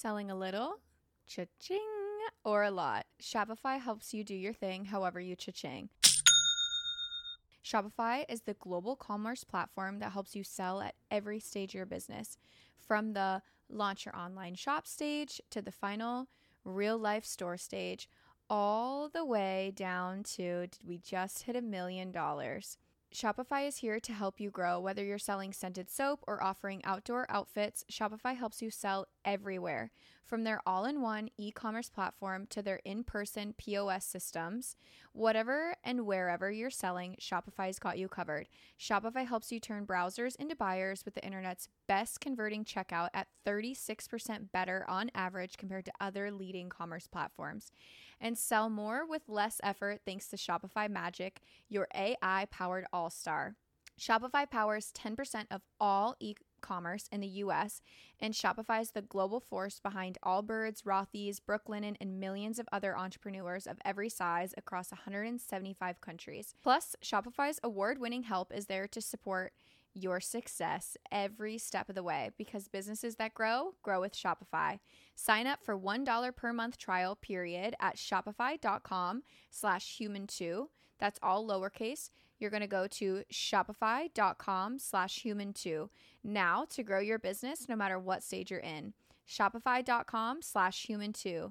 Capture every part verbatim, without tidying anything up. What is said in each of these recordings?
selling a little? Cha-ching. Or a lot? Shopify helps you do your thing however you cha-ching. Shopify is the global commerce platform that helps you sell at every stage of your business. From the launch your online shop stage to the final real life store stage, all the way down to did we just hit a million dollars? Shopify is here to help you grow. Whether you're selling scented soap or offering outdoor outfits, Shopify helps you sell everywhere. From their all-in-one e-commerce platform to their in-person P O S systems, whatever and wherever you're selling, Shopify's got you covered. Shopify helps you turn browsers into buyers with the internet's best converting checkout at thirty-six percent better on average compared to other leading commerce platforms. And sell more with less effort thanks to Shopify Magic, your A I-powered all-star. Shopify powers ten percent of all e-commerce in the U S, and Shopify is the global force behind Allbirds, Rothy's, Brooklinen, and millions of other entrepreneurs of every size across one hundred seventy-five countries. Plus, Shopify's award-winning help is there to support your success every step of the way, because businesses that grow, grow with Shopify. Sign up for one dollar per month trial period at shopify.com slash human two. That's all lowercase. You're going to go to shopify.com slash human two now to grow your business no matter what stage you're in. Shopify.com slash human two.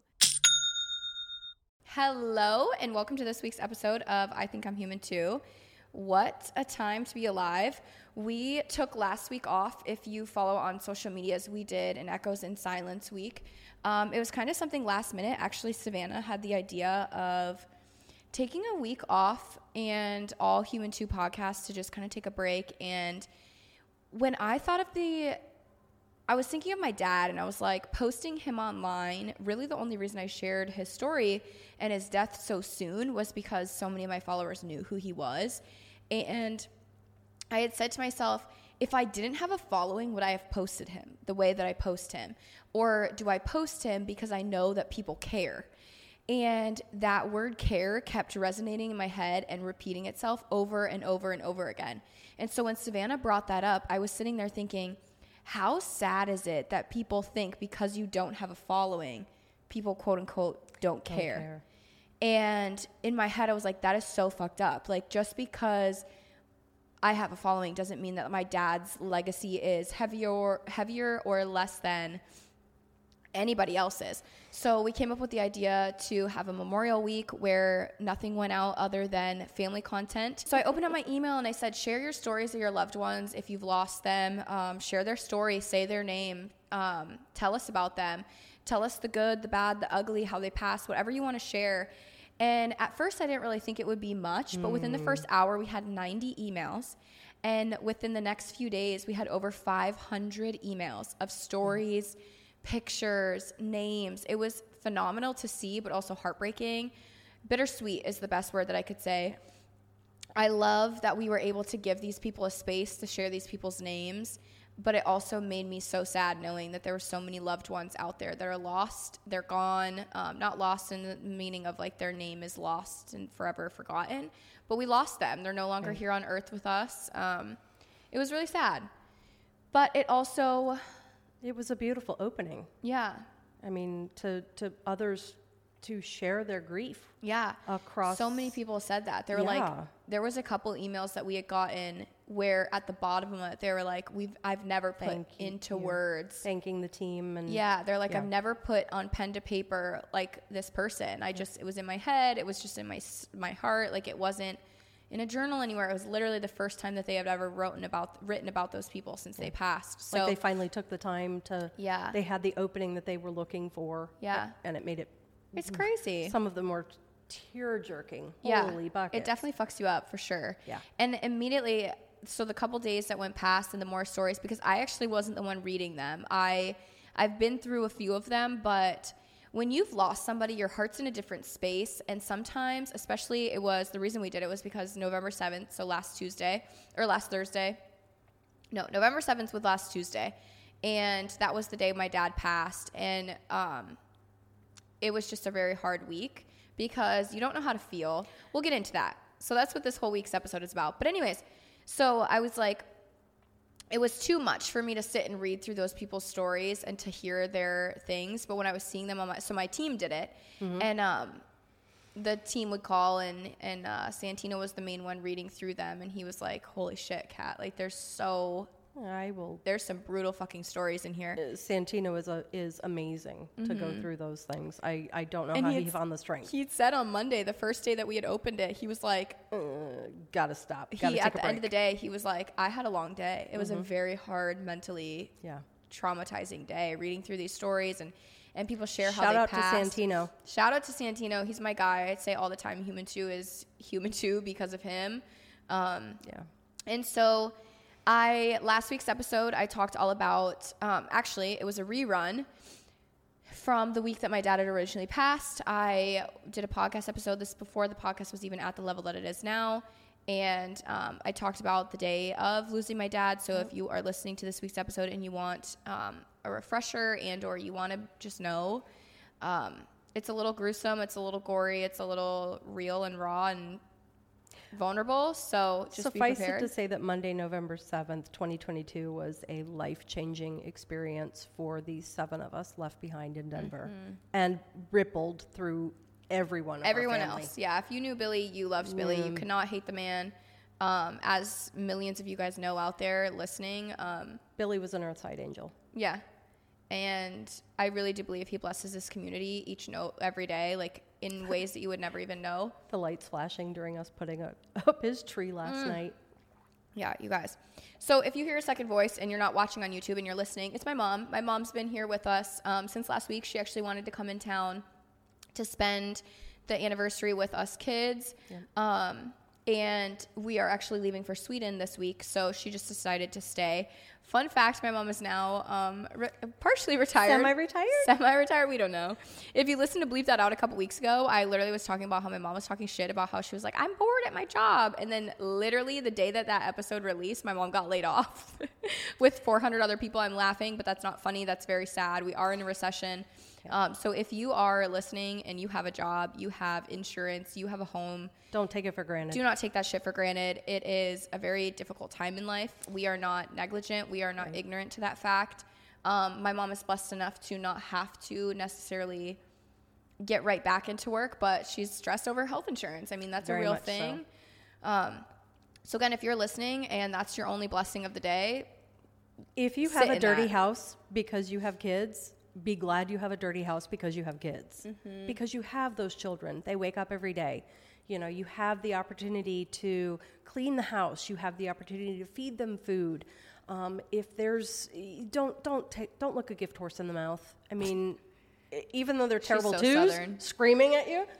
Hello, and welcome to this week's episode of I Think I'm Human Too. What a time to be alive. We took last week off. If you follow on social medias, we did an Echoes in Silence week. Um, it was kind of something last minute. Actually, Savannah had the idea of taking a week off and all Human two podcasts to just kind of take a break. And when I thought of the, I was thinking of my dad, and I was like, posting him online, really the only reason I shared his story and his death so soon was because so many of my followers knew who he was. And I had said to myself, if I didn't have a following, would I have posted him the way that I post him? Or do I post him because I know that people care? And that word care kept resonating in my head and repeating itself over and over and over again. And so when Savannah brought that up, I was sitting there thinking, how sad is it that people think because you don't have a following, people quote unquote don't care. Don't care. And in my head, I was like, that is so fucked up. Like, just because I have a following doesn't mean that my dad's legacy is heavier, heavier or less than anybody else's. So we came up with the idea to have a Memorial Week where nothing went out other than family content. So I opened up my email and I said, share your stories of your loved ones if you've lost them. Um, share their story, say their name, um, tell us about them. Tell us the good, the bad, the ugly, how they passed, whatever you want to share. And at first I didn't really think it would be much, but within the first hour we had ninety emails. And within the next few days we had over five hundred emails of stories, pictures, names. It was phenomenal to see, but also heartbreaking. Bittersweet is the best word that I could say. I love that we were able to give these people a space to share these people's names, but it also made me so sad knowing that there were so many loved ones out there that are lost, they're gone, um, not lost in the meaning of like their name is lost and forever forgotten, but we lost them. They're no longer here on earth with us. Um, it was really sad, but it also... It was a beautiful opening. Yeah. I mean, to, to others to share their grief. Yeah. Across. So many people said that. They were yeah. like, there was a couple emails that we had gotten where at the bottom of it, they were like, we've, I've never put Thank into you. words. Thanking the team. And yeah. They're like, yeah. I've never put on pen to paper like this person. I just, it was in my head. It was just in my, my heart. Like it wasn't in a journal anywhere. It was literally the first time that they had ever written about written about those people since they passed. So like they finally took the time to, yeah. they had the opening that they were looking for. Yeah. And it made it. It's crazy. Some of them were tear jerking. Yeah. Holy buckets. It definitely fucks you up for sure. Yeah. And immediately, so the couple days that went past and the more stories, because I actually wasn't the one reading them. I, I've been through a few of them, but when you've lost somebody, your heart's in a different space. And sometimes, especially it was, the reason we did it was because November seventh, so last Tuesday, or last Thursday. No, November seventh was last Tuesday. And that was the day my dad passed. And um, it was just a very hard week because you don't know how to feel. We'll get into that. So that's what this whole week's episode is about. But anyways, so I was like, it was too much for me to sit and read through those people's stories and to hear their things. But when I was seeing them on my, so my team did it, mm-hmm. and um, the team would call, and and uh, Santino was the main one reading through them, and he was like, "Holy shit, Kat! Like, there's so." I will. There's some brutal fucking stories in here. Uh, Santino is a, is amazing mm-hmm. to go through those things. I, I don't know and how he he found the strength. He'd said on Monday, the first day that we had opened it, he was like, uh, "Gotta stop." Gotta he take at a the break. end of the day, he was like, "I had a long day. It mm-hmm. was a very hard, mentally yeah. traumatizing day. Reading through these stories and." And people share how Shout they out passed. to Santino. Shout out to Santino. He's my guy. I say all the time, Human two is Human two because of him. Um, yeah. And so I, last week's episode, I talked all about, um, actually, it was a rerun from the week that my dad had originally passed. I did a podcast episode this before the podcast was even at the level that it is now. And um, I talked about the day of losing my dad. So if you are listening to this week's episode and you want um, a refresher and or you want to just know, um, it's a little gruesome, it's a little gory, it's a little real and raw and vulnerable. So just Suffice be prepared. it to say that Monday, November seventh, twenty twenty-two was a life-changing experience for the seven of us left behind in Denver mm-hmm. and rippled through everyone of everyone our family. else. Yeah, if you knew Billy, you loved mm. Billy. You could not hate the man. Um, as millions of you guys know out there listening, um, Billy was an Earthside angel. Yeah, and I really do believe he blesses this community each note every day, like in ways that you would never even know. The lights flashing during us putting up, up his tree last mm. night. Yeah, you guys. So if you hear a second voice and you're not watching on YouTube and you're listening, it's my mom. My mom's been here with us um, since last week. She actually wanted to come in town to spend the anniversary with us kids. Yeah. Um, and we are actually leaving for Sweden this week, so she just decided to stay. Fun fact, my mom is now um, re- partially retired. Semi-retired? Semi-retired, we don't know. If you listened to Bleep That Out a couple weeks ago, I literally was talking about how my mom was talking shit about how she was like, I'm bored at my job. And then literally the day that that episode released, my mom got laid off with four hundred other people. I'm laughing, but that's not funny. That's very sad. We are in a recession. Um, so if you are listening and you have a job, you have insurance, you have a home. Don't take it for granted. Do not take that shit for granted. It is a very difficult time in life. We are not negligent. We are not right. ignorant to that fact. Um, my mom is blessed enough to not have to necessarily get right back into work, but she's stressed over health insurance. I mean, that's very a real much thing. So. Um, so again, if you're listening and that's your only blessing of the day, if you have a dirty that. house because you have kids, be glad you have a dirty house because you have kids, mm-hmm. because you have those children. They wake up every day. You know, you have the opportunity to clean the house. You have the opportunity to feed them food. Um, if there's, don't don't take, don't look a gift horse in the mouth. I mean, even though they're terrible so twos, Southern. screaming at you,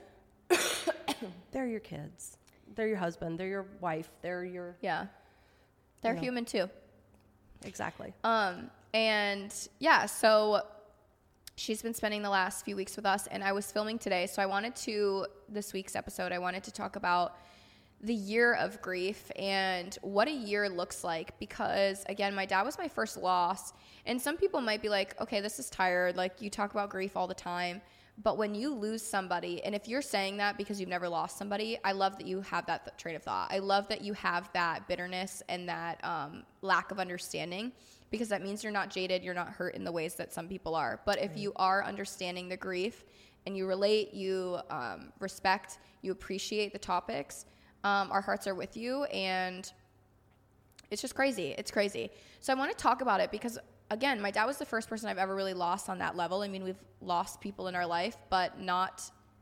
they're your kids. They're your husband. They're your wife. They're your yeah. They're you know. human too. Exactly. Um, and yeah, so. She's been spending the last few weeks with us, and I was filming today, so I wanted to, this week's episode, I wanted to talk about the year of grief and what a year looks like, because, again, my dad was my first loss, and some people might be like, okay, this is tired, like, you talk about grief all the time, but when you lose somebody, and if you're saying that because you've never lost somebody, I love that you have that th- train of thought. I love that you have that bitterness and that um, lack of understanding, because that means you're not jaded, you're not hurt in the ways that some people are. But if you are understanding the grief and you relate, you um, respect, you appreciate the topics, um, our hearts are with you, and it's just crazy. It's crazy. So I want to talk about it because, again, my dad was the first person I've ever really lost on that level. I mean, we've lost people in our life, but not,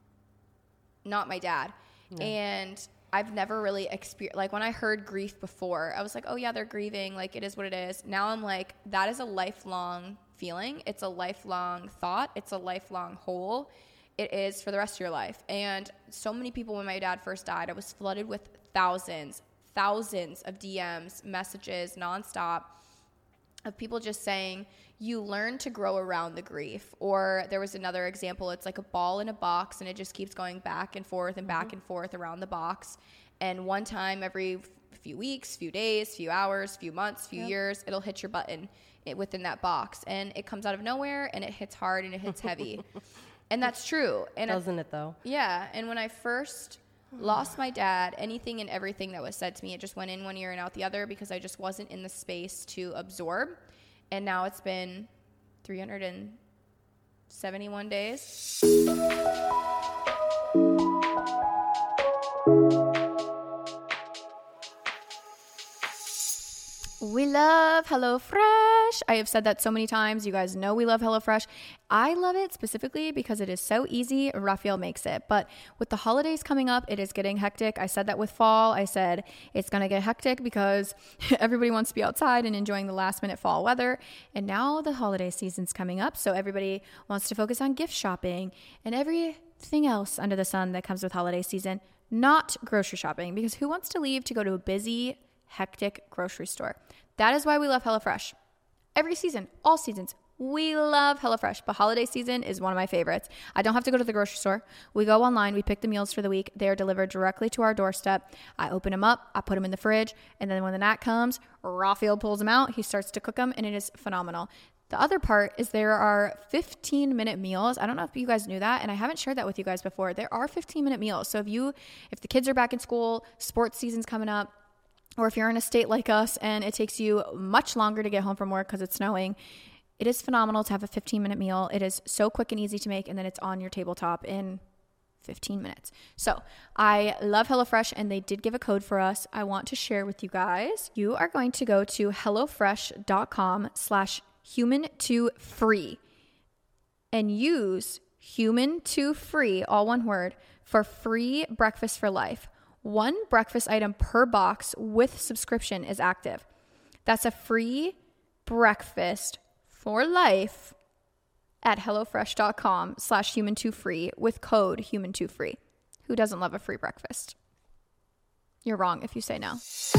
not my dad. No. And I've never really experienced, like when I heard grief before, I was like, oh yeah, they're grieving. Like it is what it is. Now I'm like, that is a lifelong feeling. It's a lifelong thought. It's a lifelong hole. It is for the rest of your life. And so many people, when my dad first died, I was flooded with thousands, thousands of D Ms, messages, nonstop of people just saying, you learn to grow around the grief. Or there was another example. It's like a ball in a box and it just keeps going back and forth and back mm-hmm. and forth around the box. And one time every few weeks, few days, few hours, few months, few yep. years, it'll hit your button it, within that box. And it comes out of nowhere and it hits hard and it hits heavy. And that's true. And Doesn't it though? Yeah. And when I first lost my dad, anything and everything that was said to me. It just went in one ear and out the other because I just wasn't in the space to absorb. And now it's been three hundred seventy-one days. We love HelloFresh. I have said that so many times. You guys know we love HelloFresh. I love it specifically because it is so easy. Raphael makes it. But with the holidays coming up, it is getting hectic. I said that with fall. I said it's going to get hectic because everybody wants to be outside and enjoying the last minute fall weather. And now the holiday season's coming up. So everybody wants to focus on gift shopping and everything else under the sun that comes with holiday season, not grocery shopping, because who wants to leave to go to a busy, hectic grocery store? That is why we love HelloFresh. Every season, all seasons, we love HelloFresh, but holiday season is one of my favorites. I don't have to go to the grocery store. We go online, we pick the meals for the week. They are delivered directly to our doorstep. I open them up, I put them in the fridge, and then when the night comes, Raphael pulls them out, he starts to cook them, and it is phenomenal. The other part is there are fifteen minute meals. I don't know if you guys knew that, and I haven't shared that with you guys before. There are fifteen minute meals. So if you, if the kids are back in school, sports season's coming up, or if you're in a state like us and it takes you much longer to get home from work because it's snowing, it is phenomenal to have a fifteen minute meal. It is so quick and easy to make, and then it's on your tabletop in fifteen minutes. So I love HelloFresh, and they did give a code for us. I want to share with you guys. You are going to go to HelloFresh.com slash human to free and use human to free, all one word, for free breakfast for life. One breakfast item per box with subscription is active. That's a free breakfast for life at HelloFresh.com slash human to free with code human to free. Who doesn't love a free breakfast? You're wrong if you say no.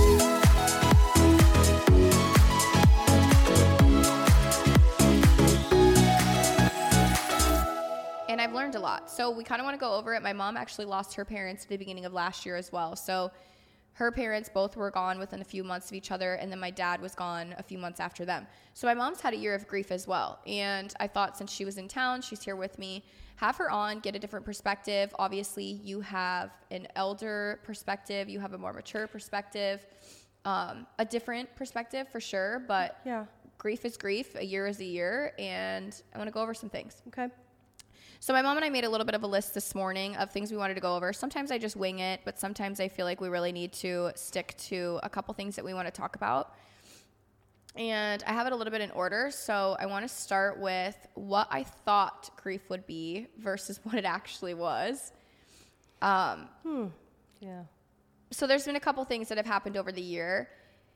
And I've learned a lot. So we kind of want to go over it. My mom actually lost her parents at the beginning of last year as well. So her parents both were gone within a few months of each other. And then my dad was gone a few months after them. So my mom's had a year of grief as well. And I thought since she was in town, she's here with me, have her on, get a different perspective. Obviously, you have an elder perspective. You have a more mature perspective, um, a different perspective for sure. But yeah, grief is grief. A year is a year. And I want to go over some things. Okay. So my mom and I made a little bit of a list this morning of things we wanted to go over. Sometimes I just wing it, but sometimes I feel like we really need to stick to a couple things that we want to talk about. And I have it a little bit in order. So I want to start with what I thought grief would be versus what it actually was. Um, hmm. Yeah. So there's been a couple things that have happened over the year.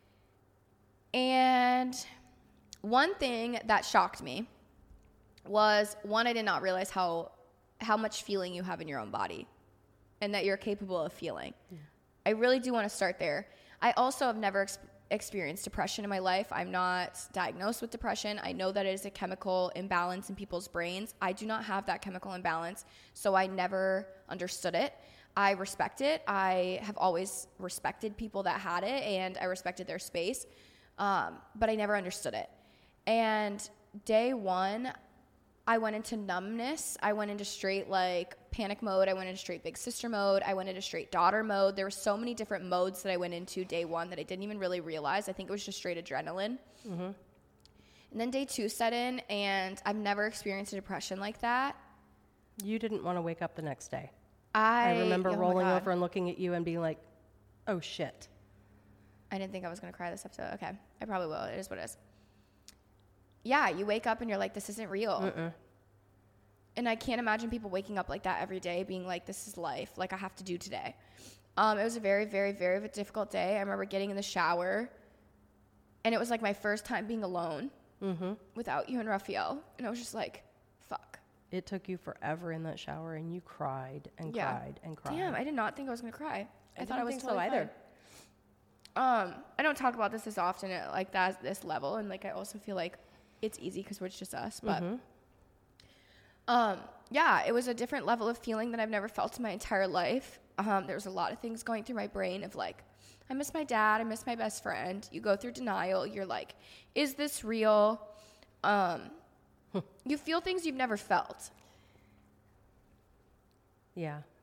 And one thing that shocked me was, one, I did not realize how how much feeling you have in your own body and that you're capable of feeling. Yeah. I really do want to start there. I also have never ex- experienced depression in my life. I'm not diagnosed with depression. I know that it is a chemical imbalance in people's brains. I do not have that chemical imbalance, so I never understood it. I respect it. I have always respected people that had it, and I respected their space, um, but I never understood it. And day one, I went into numbness. I went into straight like panic mode. I went into straight big sister mode. I went into straight daughter mode. There were so many different modes that I went into day one that I didn't even really realize. I think it was just straight adrenaline. Mm-hmm. And then day two set in, and I've never experienced a depression like that. You didn't want to wake up the next day. I, I remember oh rolling over and looking at you and being like, oh shit. I didn't think I was going to cry this episode. Okay. I probably will. It is what it is. Yeah, you wake up and you're like, this isn't real. Mm-mm. And I can't imagine people waking up like that every day, being like, this is life. Like, I have to do today. Um, it was a very, very, very difficult day. I remember getting in the shower, and it was like my first time being alone mm-hmm. without you and Raphael. And I was just like, fuck. It took you forever in that shower, and you cried and yeah. cried and cried. Damn, I did not think I was going to cry. I, I thought I was think totally so either. Fine. Um, I don't talk about this as often at like that, this level. And like, I also feel like it's easy because it's just us, but mm-hmm. um, yeah, it was a different level of feeling that I've never felt in my entire life. Um, there was a lot of things going through my brain of like, I miss my dad. I miss my best friend. You go through denial. You're like, is this real? Um, you feel things you've never felt. Yeah.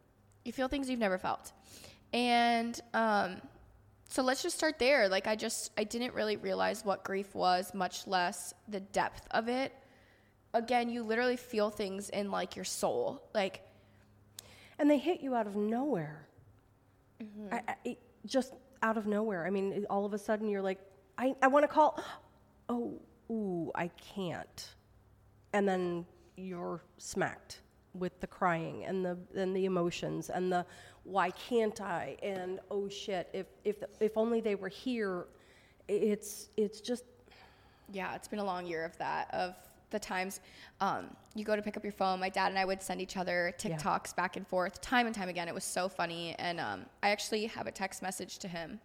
You feel things you've never felt. And um, so let's just start there. Like, I just, I didn't really realize what grief was, much less the depth of it. Again, you literally feel things in, like, your soul. Like, and they hit you out of nowhere. Mm-hmm. I, I, just out of nowhere. I mean, all of a sudden you're like, I, I want to call. Oh, ooh, I can't. And then you're smacked with the crying and the and the emotions and the why can't I, and oh shit, if if if only they were here. It's it's just yeah, it's been a long year of that, of the times um, you go to pick up your phone. My dad and I would send each other TikToks yeah. back and forth time and time again. It was so funny. And um, I actually have a text message to him.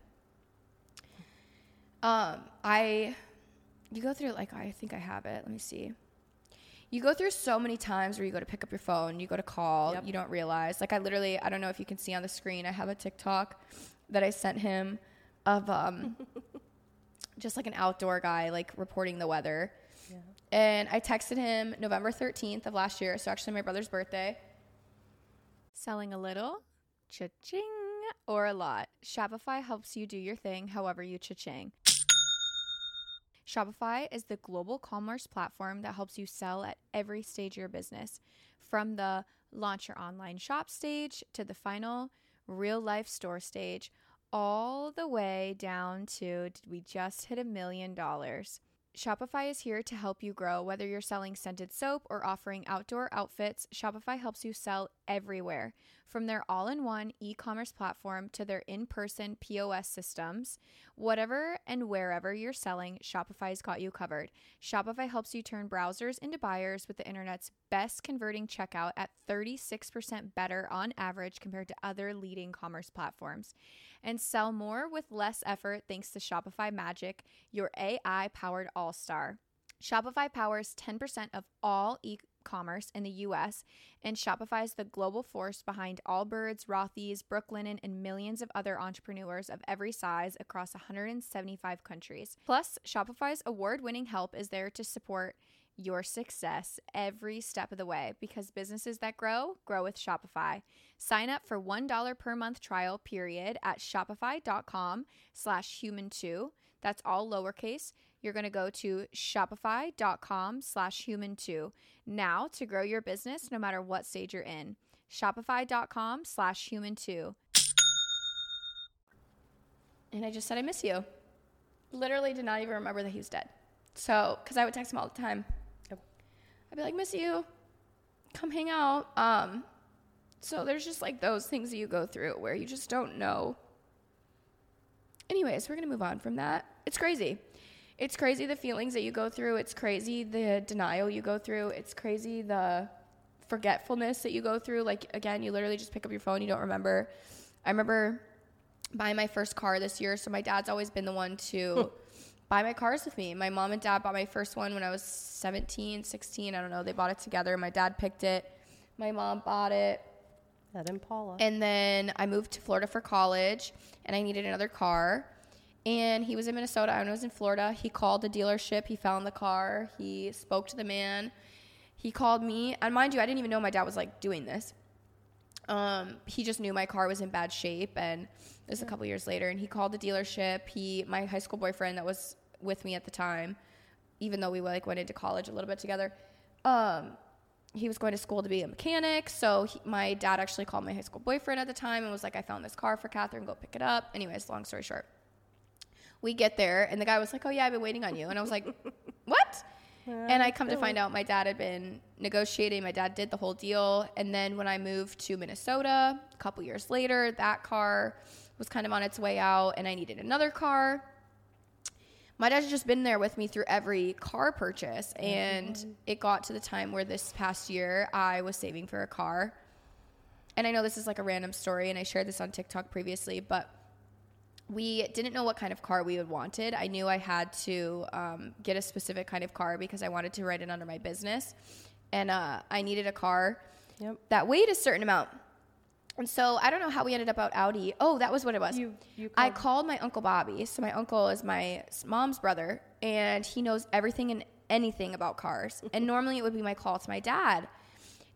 Um, I, you go through, like, I think I have it. Let me see. You go through so many times where you go to pick up your phone, you go to call, yep. you don't realize. Like, I literally, I don't know if you can see on the screen, I have a TikTok that I sent him of um, just like an outdoor guy, like, reporting the weather. Yeah. And I texted him November thirteenth of last year, so actually my brother's birthday. Selling a little, cha-ching, or a lot. Shopify helps you do your thing however you cha-ching. Shopify is the global commerce platform that helps you sell at every stage of your business. From the launch your online shop stage to the final real life store stage, all the way down to did we just hit a million dollars. Shopify is here to help you grow. Whether you're selling scented soap or offering outdoor outfits, Shopify helps you sell everywhere. From their all-in-one e-commerce platform to their in-person P O S systems, whatever and wherever you're selling, Shopify's got you covered. Shopify helps you turn browsers into buyers with the internet's best converting checkout at thirty-six percent better on average compared to other leading commerce platforms. And sell more with less effort thanks to Shopify Magic, your A I-powered all-star. Shopify powers ten percent of all e-commerce in the U S, and Shopify is the global force behind Allbirds, Rothy's, Brooklinen, and millions of other entrepreneurs of every size across one hundred seventy-five countries. Plus, Shopify's award-winning help is there to support your success every step of the way, because businesses that grow, grow with Shopify. Sign up for one dollar per month trial period at shopify.com slash human two. That's all lowercase. You're going to go to shopify.com slash human two now to grow your business no matter what stage you're in. Shopify.com slash human two. And I just said, I miss you. Literally did not even remember that he was dead. So, because I would text him all the time. I'd be like, miss you. Come hang out. Um, so there's just like those things that you go through where you just don't know. Anyways, we're going to move on from that. It's crazy. It's crazy the feelings that you go through. It's crazy the denial you go through. It's crazy the forgetfulness that you go through. Like, again, you literally just pick up your phone. You don't remember. I remember buying my first car this year. So my dad's always been the one to buy my cars with me. My mom and dad bought my first one when I was seventeen, sixteen. I don't know. They bought it together. My dad picked it. My mom bought it. That Impala. And then I moved to Florida for college, and I needed another car. And he was in Minnesota. I was in Florida. He called the dealership. He found the car. He spoke to the man. He called me. And mind you, I didn't even know my dad was, like, doing this. Um, he just knew my car was in bad shape. And it was a couple years later. And he called the dealership. He, my high school boyfriend that was with me at the time, even though we, like, went into college a little bit together, um, he was going to school to be a mechanic. So he, my dad actually called my high school boyfriend at the time and was like, I found this car for Catherine. Go pick it up. Anyways, long story short. We get there, and the guy was like, oh, yeah, I've been waiting on you. And I was like, what? Yeah, and I come cool. to find out my dad had been negotiating. My dad did the whole deal. And then when I moved to Minnesota a couple years later, that car was kind of on its way out, and I needed another car. My dad's just been there with me through every car purchase. And mm-hmm. it got to the time where this past year I was saving for a car. And I know this is like a random story, and I shared this on TikTok previously, but we didn't know what kind of car we would wanted. I knew I had to um, get a specific kind of car because I wanted to write it under my business. And uh, I needed a car yep. that weighed a certain amount. And so I don't know how we ended up out Audi. Oh, that was what it was. You, you called. I called my Uncle Bobby. So my uncle is my mom's brother, and he knows everything and anything about cars. And normally it would be my call to my dad.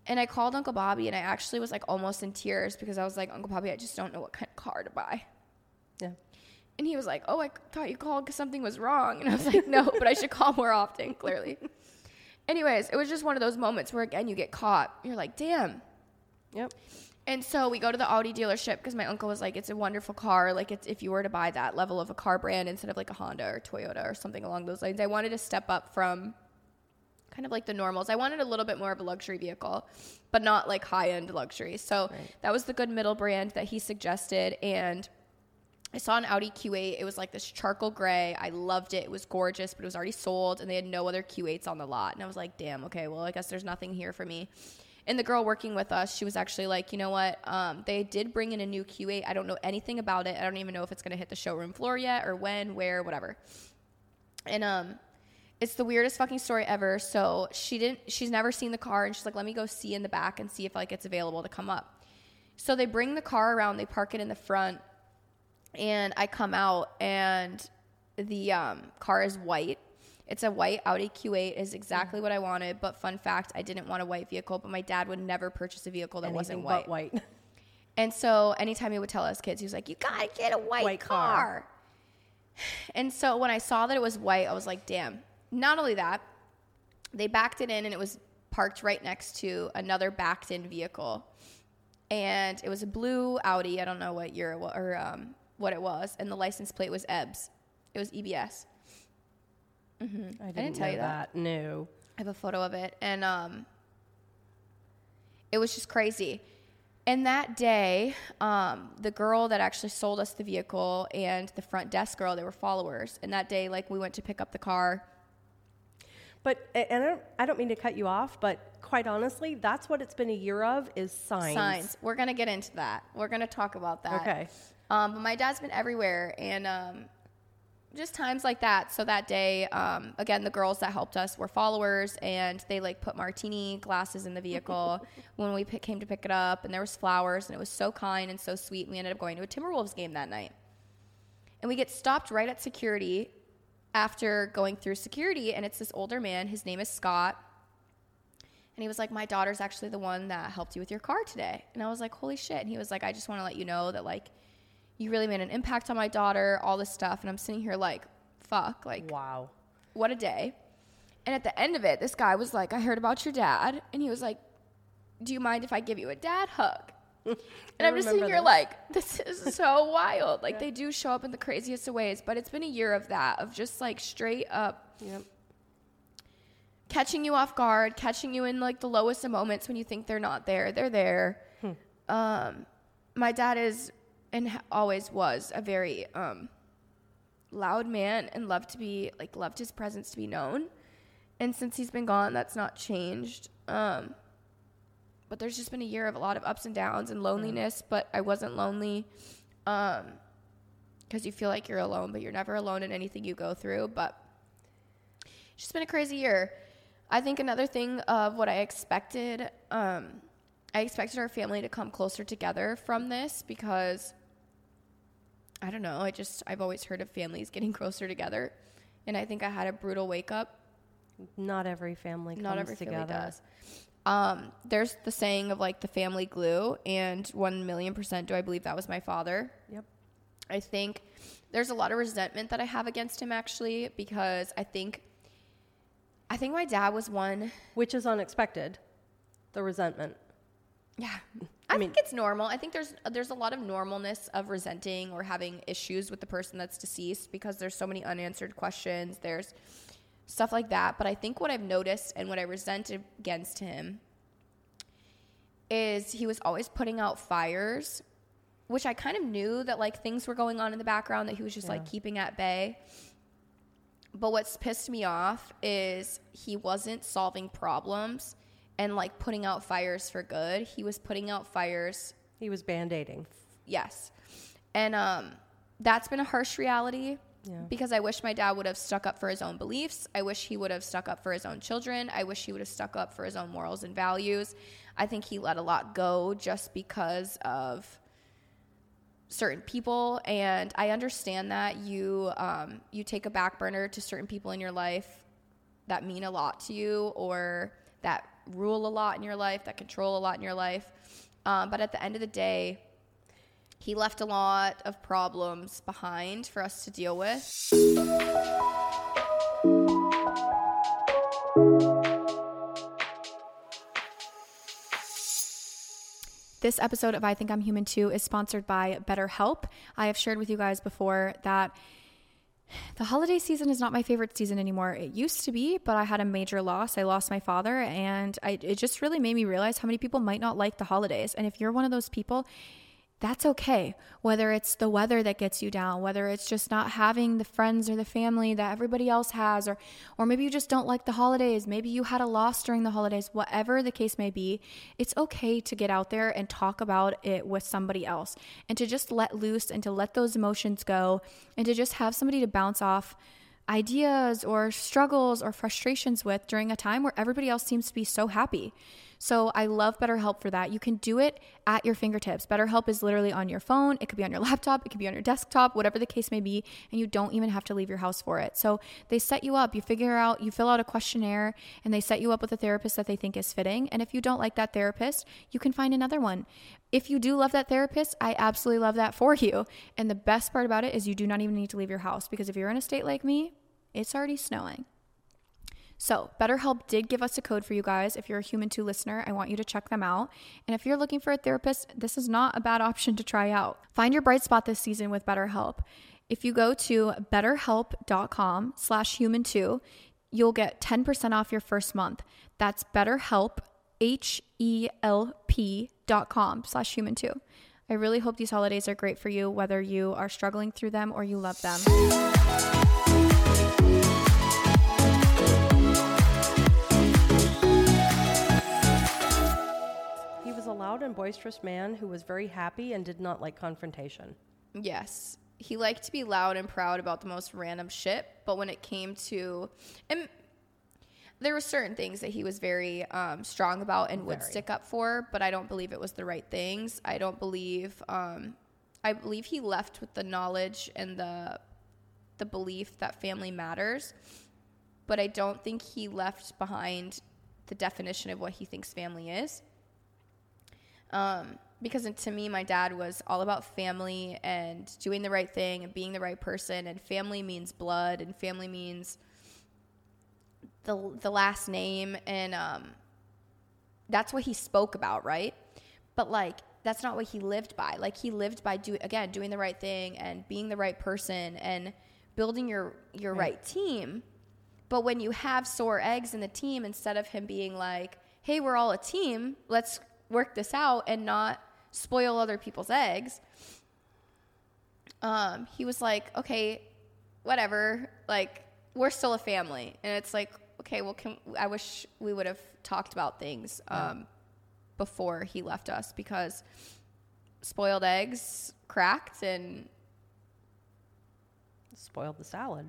And I called Uncle Bobby, and I actually was like almost in tears because I was like, Uncle Bobby, I just don't know what kind of car to buy. Yeah. And he was like, oh, I thought you called because something was wrong. And I was like, no, but I should call more often, clearly. Anyways, it was just one of those moments where, again, you get caught. You're like, damn. Yep. And so we go to the Audi dealership because my uncle was like, it's a wonderful car. Like, it's, if you were to buy that level of a car brand instead of like a Honda or Toyota or something along those lines, I wanted to step up from kind of like the normals. I wanted a little bit more of a luxury vehicle, but not like high-end luxury. So right. that was the good middle brand that he suggested. And I saw an Audi Q eight. It was like this charcoal gray. I loved it. It was gorgeous, but it was already sold, and they had no other Q eights on the lot. And I was like, damn, okay, well, I guess there's nothing here for me. And the girl working with us, she was actually like, you know what? Um, they did bring in a new Q eight. I don't know anything about it. I don't even know if it's going to hit the showroom floor yet or when, where, whatever. And um, it's the weirdest fucking story ever. So she didn't, she's never seen the car, and she's like, let me go see in the back and see if like it's available to come up. So they bring the car around, they park it in the front, and I come out, and the um, car is white. It's a white Audi Q eight, is exactly what I wanted. But fun fact, I didn't want a white vehicle, but my dad would never purchase a vehicle that Anything wasn't white. But white. And so anytime he would tell us kids, he was like, you got to get a white, white car. car. And so when I saw that it was white, I was like, damn. Not only that, they backed it in, and it was parked right next to another backed in vehicle. And it was a blue Audi. I don't know what year it was, or um, what it was. And the license plate was E B S. It was E B S. Mm-hmm. I, didn't I didn't tell you that. that. No. I have a photo of it. And um, it was just crazy. And that day, um, the girl that actually sold us the vehicle and the front desk girl, they were followers. And that day, like, we went to pick up the car. But, and I don't, I don't mean to cut you off, but quite honestly, that's what it's been a year of, is signs. Signs. We're going to get into that. We're going to talk about that. Okay. Um, but my dad's been everywhere, and um, just times like that. So that day, um, again, the girls that helped us were followers, and they like put martini glasses in the vehicle when we pick, came to pick it up, and there was flowers, and it was so kind and so sweet. And we ended up going to a Timberwolves game that night, and we get stopped right at security after going through security, and it's this older man. His name is Scott, and he was like, my daughter's actually the one that helped you with your car today. And I was like, holy shit. And he was like, I just want to let you know that, like, you really made an impact on my daughter, all this stuff. And I'm sitting here like, fuck, like, wow, what a day. And at the end of it, this guy was like, I heard about your dad. And he was like, do you mind if I give you a dad hug? And I'm just sitting here this. like, this is so wild. Like, yeah. They do show up in the craziest of ways, but it's been a year of that, of just like straight up yep. catching you off guard, catching you in like the lowest of moments when you think they're not there. They're there. Hmm. Um, my dad is, and always was, a very um, loud man, and loved to be, like, loved his presence to be known. And since he's been gone, that's not changed. Um, but there's just been a year of a lot of ups and downs and loneliness, yeah. But I wasn't lonely um, because you feel like you're alone, but you're never alone in anything you go through. But it's just been a crazy year. I think another thing of what I expected, um, I expected our family to come closer together from this, because I don't know, I just, I've always heard of families getting closer together, and I think I had a brutal wake up. Not every family comes Not every together. family does. Um, there's the saying of like the family glue, and one million percent do I believe that was my father. Yep. I think there's a lot of resentment that I have against him, actually, because I think, I think my dad was one. Which is unexpected, the resentment. Yeah. I, I mean, think it's normal. I think there's there's a lot of normalness of resenting or having issues with the person that's deceased, because there's so many unanswered questions. There's stuff like that. But I think what I've noticed and what I resent against him is he was always putting out fires, which I kind of knew that like things were going on in the background that he was just yeah. like keeping at bay. But what's pissed me off is he wasn't solving problems and like putting out fires for good. He was putting out fires. He was band-aiding. Yes. And um, that's been a harsh reality. Yeah. Because I wish my dad would have stuck up for his own beliefs. I wish he would have stuck up for his own children. I wish he would have stuck up for his own morals and values. I think he let a lot go just because of certain people. And I understand that you um, you take a back burner to certain people in your life that mean a lot to you, or that rule a lot in your life, that control a lot in your life. Um, but at the end of the day, he left a lot of problems behind for us to deal with. This episode of I Think I'm Human Too is sponsored by BetterHelp. I have shared with you guys before that the holiday season is not my favorite season anymore. It used to be, but I had a major loss. I lost my father, and I, it just really made me realize how many people might not like the holidays. And if you're one of those people, that's okay. Whether it's the weather that gets you down, whether it's just not having the friends or the family that everybody else has, or or maybe you just don't like the holidays. Maybe you had a loss during the holidays. Whatever the case may be, it's okay to get out there and talk about it with somebody else and to just let loose and to let those emotions go and to just have somebody to bounce off ideas or struggles or frustrations with during a time where everybody else seems to be so happy. So I love BetterHelp for that. You can do it at your fingertips. BetterHelp is literally on your phone. It could be on your laptop. It could be on your desktop, whatever the case may be. And you don't even have to leave your house for it. So they set you up. You figure out, you fill out a questionnaire, and they set you up with a therapist that they think is fitting. And if you don't like that therapist, you can find another one. If you do love that therapist, I absolutely love that for you. And the best part about it is you do not even need to leave your house, because if you're in a state like me, it's already snowing. So BetterHelp did give us a code for you guys. If you're a Human Too listener, I want you to check them out. And if you're looking for a therapist, this is not a bad option to try out. Find your bright spot this season with BetterHelp. If you go to betterhelp.com slash human two, you'll get ten percent off your first month. That's BetterHelp, H E L P dot com slash human two. I really hope these holidays are great for you, whether you are struggling through them or you love them. A loud and boisterous man who was very happy and did not like confrontation. Yes. He liked to be loud and proud about the most random shit, but when it came to, and there were certain things that he was very um, strong about and would very. stick up for, but I don't believe it was the right things. I don't believe, um, I believe he left with the knowledge and the the belief that family matters, but I don't think he left behind the definition of what he thinks family is. Um, because to me, my dad was all about family and doing the right thing and being the right person. And family means blood, and family means the the last name. And um, that's what he spoke about, right? But, like, that's not what he lived by. Like, he lived by, do again, doing the right thing and being the right person and building your, your right. right team. But when you have sore eggs in the team, instead of him being like, hey, we're all a team, let's work this out and not spoil other people's eggs. Um, he was like, okay, whatever. Like, we're still a family. And it's like, okay, well, can, I wish we would have talked about things um, yeah. before he left us, because spoiled eggs cracked and spoiled the salad.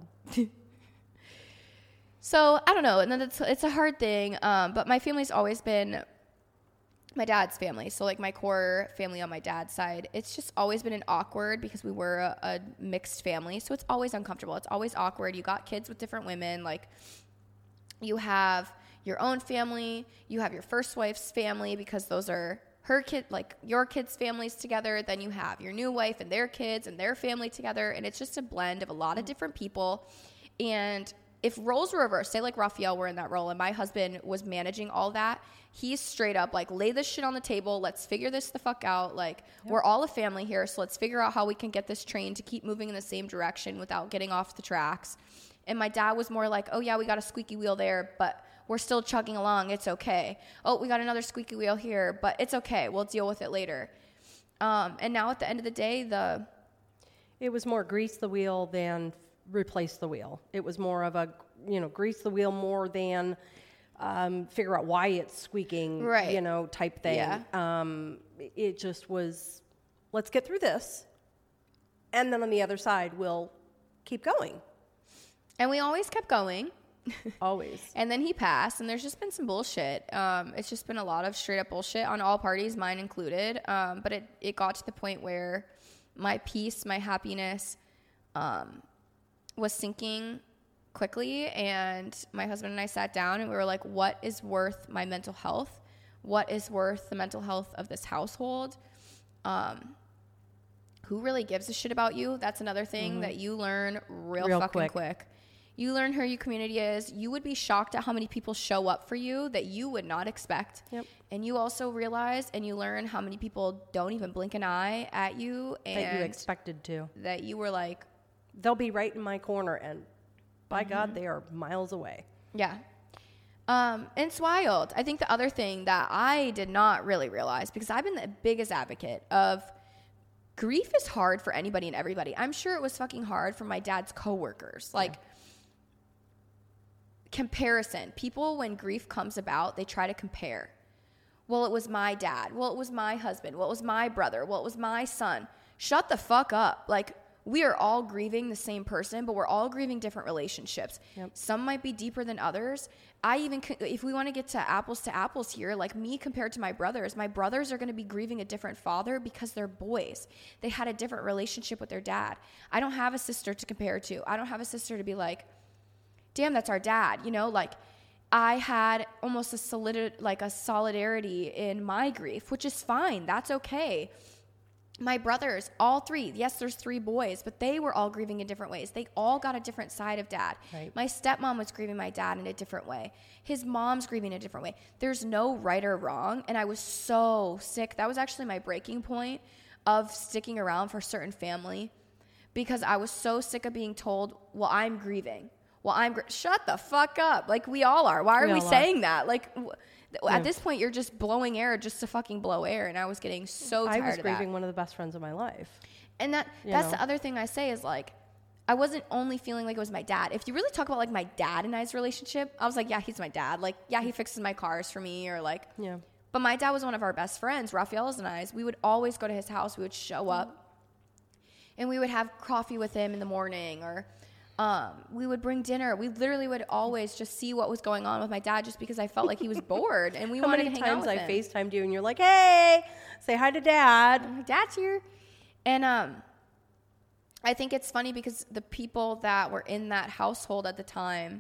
So I don't know. And then it's, it's a hard thing. Um, but my family's always been my dad's family. So, like, my core family on my dad's side, it's just always been an awkward, because we were a, a mixed family. So it's always uncomfortable. It's always awkward. You got kids with different women. Like, you have your own family. You have your first wife's family, because those are her kid, like your kids' families together. Then you have your new wife and their kids and their family together. And it's just a blend of a lot of different people. And if roles were reversed, say like Raphael were in that role and my husband was managing all that, he's straight up like, lay this shit on the table. Let's figure this the fuck out. Like, yep. We're all a family here, so let's figure out how we can get this train to keep moving in the same direction without getting off the tracks. And my dad was more like, oh yeah, we got a squeaky wheel there, but we're still chugging along. It's okay. Oh, we got another squeaky wheel here, but it's okay. We'll deal with it later. Um, and now at the end of the day, the... It was more grease the wheel than replace the wheel. It was more of a, you know, grease the wheel more than um, figure out why it's squeaking, right. you know, type thing. Yeah. Um, it just was, let's get through this. And then on the other side, we'll keep going. And we always kept going. Always. And then he passed, and there's just been some bullshit. Um, it's just been a lot of straight up bullshit on all parties, mine included. Um, but it, it got to the point where my peace, my happiness, um, was sinking quickly, and my husband and I sat down and we were like, what is worth my mental health? What is worth the mental health of this household? Um, who really gives a shit about you? That's another thing mm-hmm. that you learn real, real fucking quick. quick. You learn who your community is. You would be shocked at how many people show up for you that you would not expect. Yep. And you also realize and you learn how many people don't even blink an eye at you. And that you expected to. That you were like. They'll be right in my corner, and by mm-hmm. God, they are miles away. Yeah. Um, and it's wild. I think the other thing that I did not really realize, because I've been the biggest advocate of grief is hard for anybody and everybody. I'm sure it was fucking hard for my dad's coworkers. Like, yeah. Comparison. People, when grief comes about, they try to compare. Well, it was my dad. Well, it was my husband. Well, it was my brother. Well, it was my son. Shut the fuck up. Like, we are all grieving the same person, but we're all grieving different relationships. Yep. Some might be deeper than others. I even, if we want to get to apples to apples here, like me compared to my brothers, my brothers are going to be grieving a different father because they're boys. They had a different relationship with their dad. I don't have a sister to compare to. I don't have a sister to be like, damn, that's our dad. You know, like I had almost a solid, like a solidarity in my grief, which is fine. That's okay. My brothers, all three, yes, there's three boys, but they were all grieving in different ways. They all got a different side of dad. Right. My stepmom was grieving my dad in a different way. His mom's grieving in a different way. There's no right or wrong, and I was so sick. That was actually my breaking point of sticking around for certain family, because I was so sick of being told, well, I'm grieving. Well, I'm gr-. Shut the fuck up. Like, we all are. Why are we, we saying are. that? Like, w- At this point, you're just blowing air just to fucking blow air, and I was getting so tired of that. I was grieving one of the best friends of my life. And that that's know? the other thing I say is, like, I wasn't only feeling like it was my dad. If you really talk about, like, my dad and I's relationship, I was like, yeah, he's my dad. Like, yeah, he fixes my cars for me, or, like. Yeah. But my dad was one of our best friends, Raphael's and I's. We would always go to his house. We would show up, and we would have coffee with him in the morning, or... Um, we would bring dinner. We literally would always just see what was going on with my dad, just because I felt like he was bored and we wanted to hang out with him. How many times I FaceTimed you and you're like, hey, say hi to dad. My dad's here. And um, I think it's funny because the people that were in that household at the time,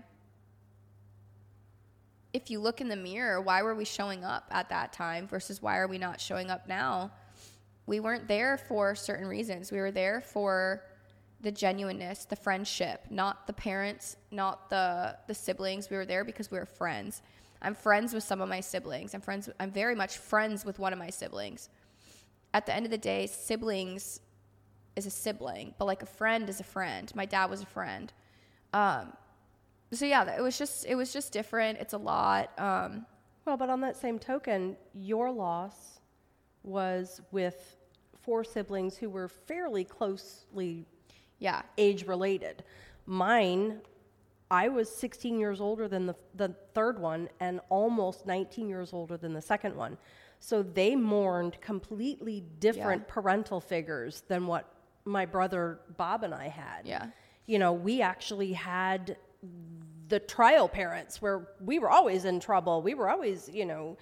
if you look in the mirror, why were we showing up at that time versus why are we not showing up now? We weren't there for certain reasons. We were there for the genuineness, the friendship, not the parents, not the the siblings. We were there because we were friends. I'm friends with some of my siblings. I'm friends. I'm very much friends with one of my siblings. At the end of the day, siblings is a sibling, but like a friend is a friend. My dad was a friend. Um, so yeah, it was just it was just different. It's a lot. Um, well, but on that same token, your loss was with four siblings who were fairly closely. Yeah. Age related. Mine, I was sixteen years older than the the third one and almost nineteen years older than the second one. So they mourned completely different yeah. parental figures than what my brother Bob and I had. Yeah. You know, we actually had the trial parents where we were always in trouble. We were always, you know,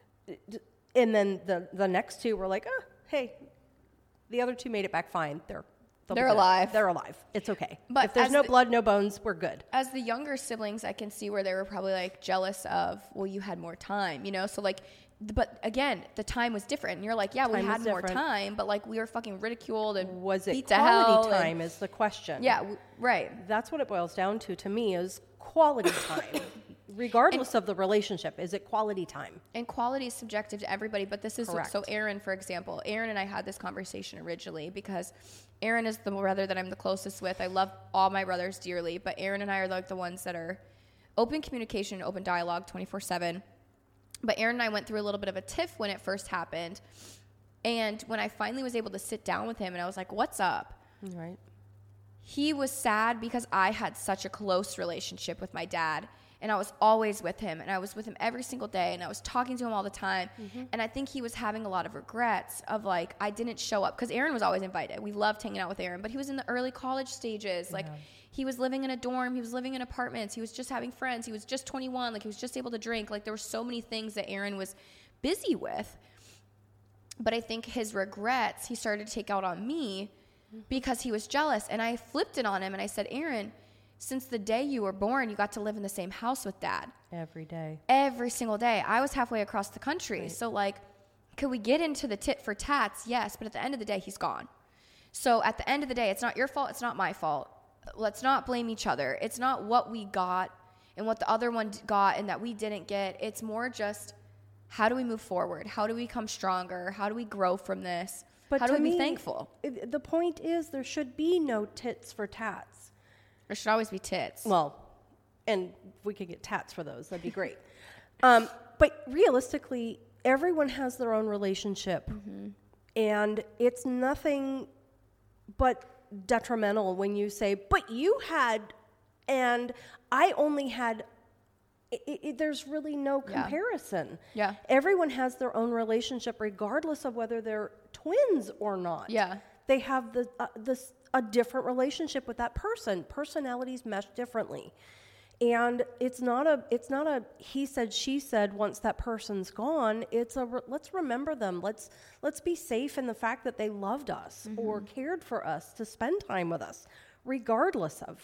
and then the the next two were like, oh, hey, the other two made it back fine. They're They'll They're alive. They're alive. It's okay. But if there's no the, blood, no bones, we're good. As the younger siblings, I can see where they were probably like jealous of, well, you had more time, you know? So like, but again, the time was different. And you're like, yeah, time we had more different. time, but like we were fucking ridiculed and was it beat quality time and, is the question. Yeah, w- right. That's what it boils down to, to me, is quality time. Regardless and, of the relationship, is it quality time? And quality is subjective to everybody, but this is, Correct. so Aaron, for example, Aaron and I had this conversation originally because Aaron is the brother that I'm the closest with. I love all my brothers dearly, but Aaron and I are like the ones that are open communication, open dialogue twenty-four seven. But Aaron and I went through a little bit of a tiff when it first happened. And when I finally was able to sit down with him and I was like, what's up? Right. He was sad because I had such a close relationship with my dad. And I was always with him, and I was with him every single day, and I was talking to him all the time. Mm-hmm. And I think he was having a lot of regrets of, like, I didn't show up. Because Aaron was always invited. We loved hanging out with Aaron. But he was in the early college stages. Yeah. Like, he was living in a dorm. He was living in apartments. He was just having friends. He was just twenty-one. Like, he was just able to drink. Like, there were so many things that Aaron was busy with. But I think his regrets, he started to take out on me mm-hmm. because he was jealous. And I flipped it on him, and I said, Aaron, since the day you were born, you got to live in the same house with dad. Every day. Every single day. I was halfway across the country. Right. So, like, could we get into the tit for tats? Yes. But at the end of the day, he's gone. So at the end of the day, it's not your fault. It's not my fault. Let's not blame each other. It's not what we got and what the other one got and that we didn't get. It's more just, how do we move forward? How do we become stronger? How do we grow from this? But how do we me, be thankful? The point is, there should be no tits for tats. There should always be tits. Well, and if we could get tats for those, that'd be great. um, but realistically, everyone has their own relationship. Mm-hmm. And it's nothing but detrimental when you say, but you had, and I only had. It, it, there's really no comparison. Yeah. yeah. Everyone has their own relationship, regardless of whether they're twins or not. Yeah. They have the uh, this a different relationship with that person. Personalities mesh differently, and it's not a it's not a he said she said. Once that person's gone, it's a re- let's remember them. Let's let's be safe in the fact that they loved us mm-hmm. or cared for us, to spend time with us, regardless of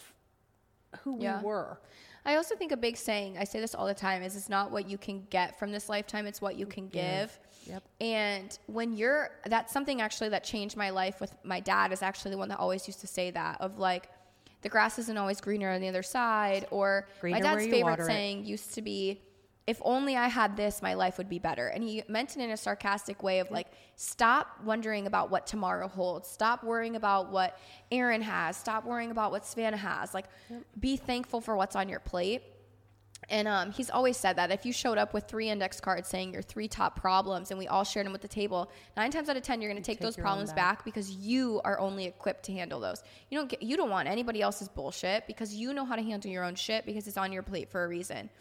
who yeah. we were. I also think a big saying, I say this all the time, is it's not what you can get from this lifetime, it's what you can give. Yep. And when you're, that's something actually that changed my life with my dad, is actually the one that always used to say that, of like, the grass isn't always greener on the other side. Or greener my dad's favorite saying used to be, if only I had this, my life would be better. And he meant it in a sarcastic way of yep. like, stop wondering about what tomorrow holds. Stop worrying about what Aaron has. Stop worrying about what Savannah has. Like, yep. be thankful for what's on your plate. And um, he's always said that if you showed up with three index cards saying your three top problems and we all shared them with the table, nine times out of ten, you're going to take, take those problems back. back because you are only equipped to handle those. You don't get, you don't want anybody else's bullshit because you know how to handle your own shit because it's on your plate for a reason.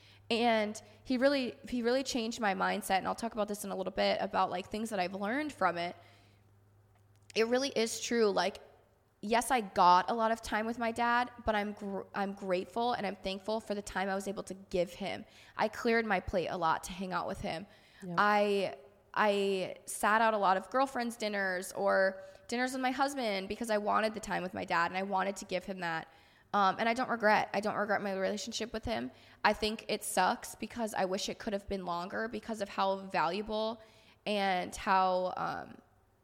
And he really, he really changed my mindset. And I'll talk about this in a little bit about like things that I've learned from it. It really is true. Like, yes, I got a lot of time with my dad, but I'm, gr- I'm grateful and I'm thankful for the time I was able to give him. I cleared my plate a lot to hang out with him. Yep. I, I sat out a lot of girlfriends' dinners or dinners with my husband because I wanted the time with my dad and I wanted to give him that. Um, and I don't regret. I don't regret my relationship with him. I think it sucks because I wish it could have been longer because of how valuable and how um,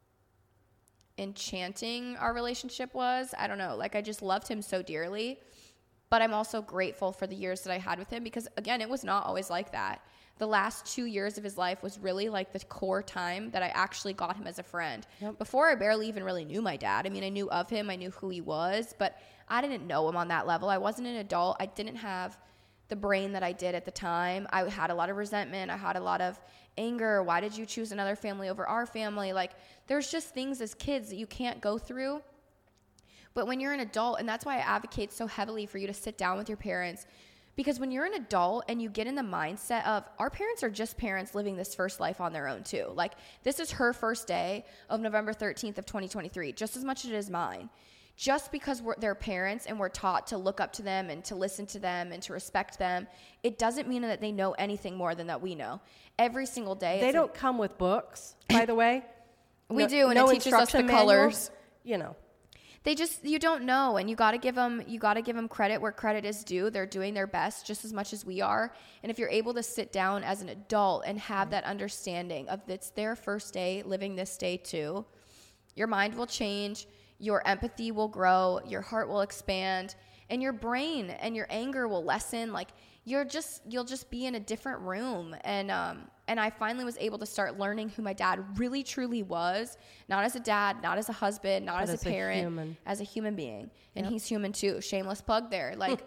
enchanting our relationship was. I don't know. Like, I just loved him so dearly. But I'm also grateful for the years that I had with him because, again, it was not always like that. The last two years of his life was really like the core time that I actually got him as a friend. Yep. Before, I barely even really knew my dad. I mean, I knew of him. I knew who he was. But I didn't know him on that level. I wasn't an adult. I didn't have the brain that I did at the time. I had a lot of resentment. I had a lot of anger. Why did you choose another family over our family? Like, there's just things as kids that you can't go through. But when you're an adult, and that's why I advocate so heavily for you to sit down with your parents, because when you're an adult and you get in the mindset of our parents are just parents living this first life on their own too. Like, this is her first day of November thirteenth of twenty twenty-three, just as much as it is mine. Just because we're their parents and we're taught to look up to them and to listen to them and to respect them, it doesn't mean that they know anything more than that we know. Every single day. They don't a, come with books, by the way. We no, do, and no it teaches us the manual, colors. You know. They just, you don't know, and you got to give them, you got to give them credit where credit is due. They're doing their best just as much as we are. And if you're able to sit down as an adult and have right. that understanding of it's their first day living this day too, your mind will change, your empathy will grow, your heart will expand, and your brain and your anger will lessen. Like, you're just, you'll just be in a different room. And, um, and I finally was able to start learning who my dad really truly was, not as a dad, not as a husband, not as, as a parent, a as a human being. And yep. he's human too. Shameless plug there. Like,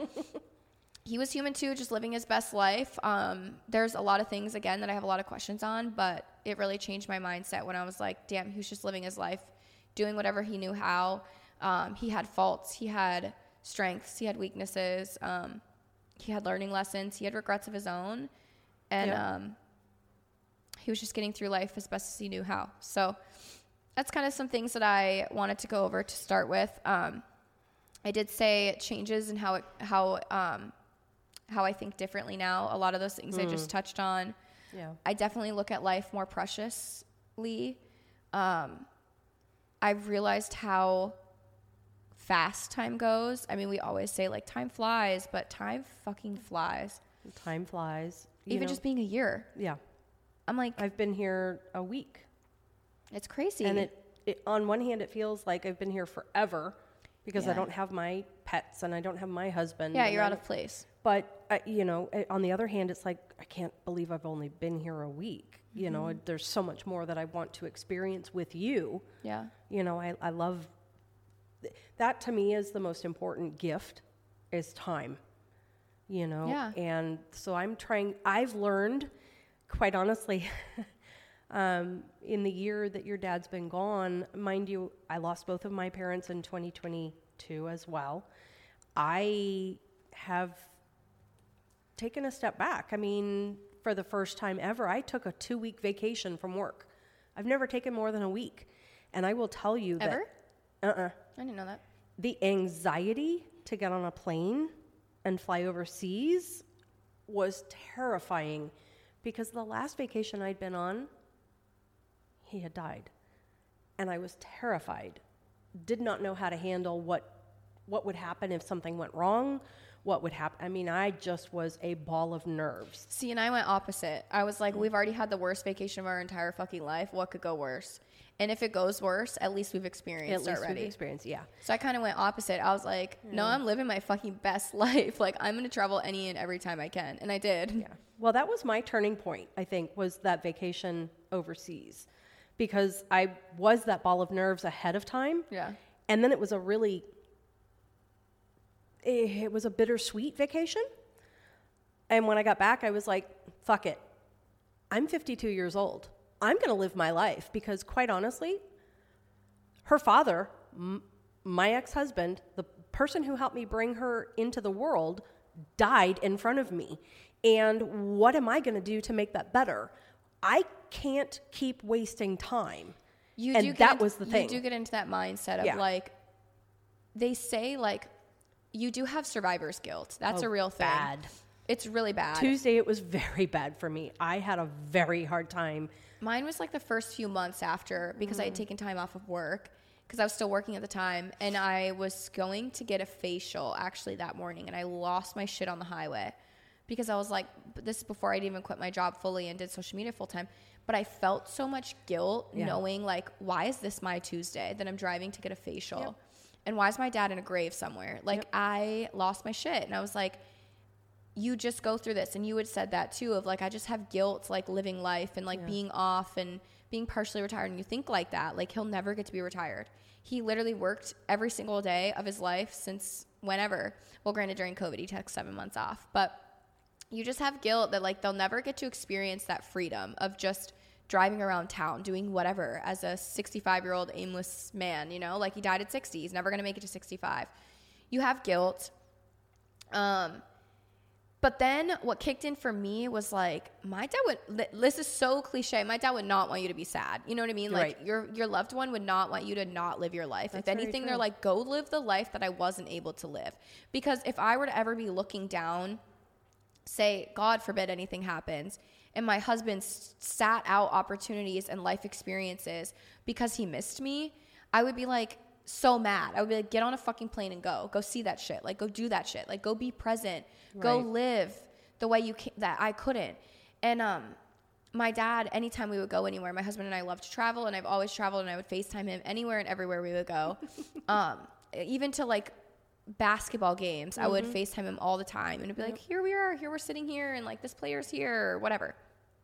he was human too, just living his best life. Um, there's a lot of things, again, that I have a lot of questions on, but it really changed my mindset when I was like, damn, he was just living his life, doing whatever he knew how. Um, he had faults. He had strengths. He had weaknesses. Um, he had learning lessons. He had regrets of his own. And, yep. um, he was just getting through life as best as he knew how. So that's kind of some things that I wanted to go over to start with. Um, I did say changes in how it, how um, how I think differently now. A lot of those things mm. I just touched on. Yeah. I definitely look at life more preciously. Um, I've realized how fast time goes. I mean, we always say like time flies, but time fucking flies. Time flies. Even know, just being a year. Yeah. I'm like, I've been here a week. It's crazy. And it, it on one hand, it feels like I've been here forever because yeah. I don't have my pets and I don't have my husband. Yeah, you're out of place. But, uh, you know, on the other hand, it's like, I can't believe I've only been here a week. Mm-hmm. You know, there's so much more that I want to experience with you. Yeah. You know, I, I love, th- that to me is the most important gift is time, you know. Yeah. And so I'm trying, I've learned, quite honestly, um, in the year that your dad's been gone, mind you, I lost both of my parents in twenty twenty-two as well. I have taken a step back. I mean, for the first time ever, I took a two-week vacation from work. I've never taken more than a week. And I will tell you that... Ever? Uh-uh. I didn't know that. The anxiety to get on a plane and fly overseas was terrifying because the last vacation I'd been on, he had died. And I was terrified. Did not know how to handle what what would happen if something went wrong. What would happen? I mean, I just was a ball of nerves. See, and I went opposite. I was like, we've already had the worst vacation of our entire fucking life. What could go worse? And if it goes worse, at least we've experienced it already. At least we've experienced, yeah. So I kind of went opposite. I was like, yeah. no, I'm living my fucking best life. Like, I'm going to travel any and every time I can. And I did. Yeah. Well, that was my turning point, I think, was that vacation overseas. Because I was that ball of nerves ahead of time. Yeah. And then it was a really... It was a bittersweet vacation. And when I got back, I was like, fuck it. I'm fifty-two years old. I'm going to live my life because quite honestly, her father, m- my ex-husband, the person who helped me bring her into the world, died in front of me. And what am I going to do to make that better? I can't keep wasting time. You and do get that into, was the thing. You do get into that mindset of yeah. like, they say like, you do have survivor's guilt. That's oh, a real thing. Bad. It's really bad. Tuesday, it was very bad for me. I had a very hard time. Mine was like the first few months after because mm. I had taken time off of work because I was still working at the time. And I was going to get a facial actually that morning. And I lost my shit on the highway because I was like, this is before I'd even quit my job fully and did social media full time. But I felt so much guilt yeah. knowing like, why is this my Tuesday that I'm driving to get a facial? Yep. And why is my dad in a grave somewhere? Like, yep. I lost my shit. And I was like, you just go through this. And you had said that, too, of, like, I just have guilt, like, living life and, like, yeah. being off and being partially retired. And you think like that. Like, he'll never get to be retired. He literally worked every single day of his life since whenever. Well, granted, during COVID, he took seven months off. But you just have guilt that, like, they'll never get to experience that freedom of just driving around town, doing whatever as a sixty-five-year-old aimless man, you know? Like, he died at sixty. He's never going to make it to sixty-five. You have guilt. Um, but then what kicked in for me was, like, my dad would... This is so cliche. My dad would not want you to be sad. You know what I mean? Like, right. your your loved one would not want you to not live your life. That's if anything, they're like, go live the life that I wasn't able to live. Because if I were to ever be looking down, say, God forbid anything happens... and my husband sat out opportunities and life experiences because he missed me, I would be like so mad. I would be like, get on a fucking plane and go. Go see that shit. Like, go do that shit. Like, go be present. Right. Go live the way you can, that I couldn't. And um, my dad, anytime we would go anywhere, my husband and I love to travel, and I've always traveled, and I would FaceTime him anywhere and everywhere we would go. um, even to like basketball games, mm-hmm. I would FaceTime him all the time. And it'd be yep. like, here we are. Here we're sitting here, and like this player's here or whatever.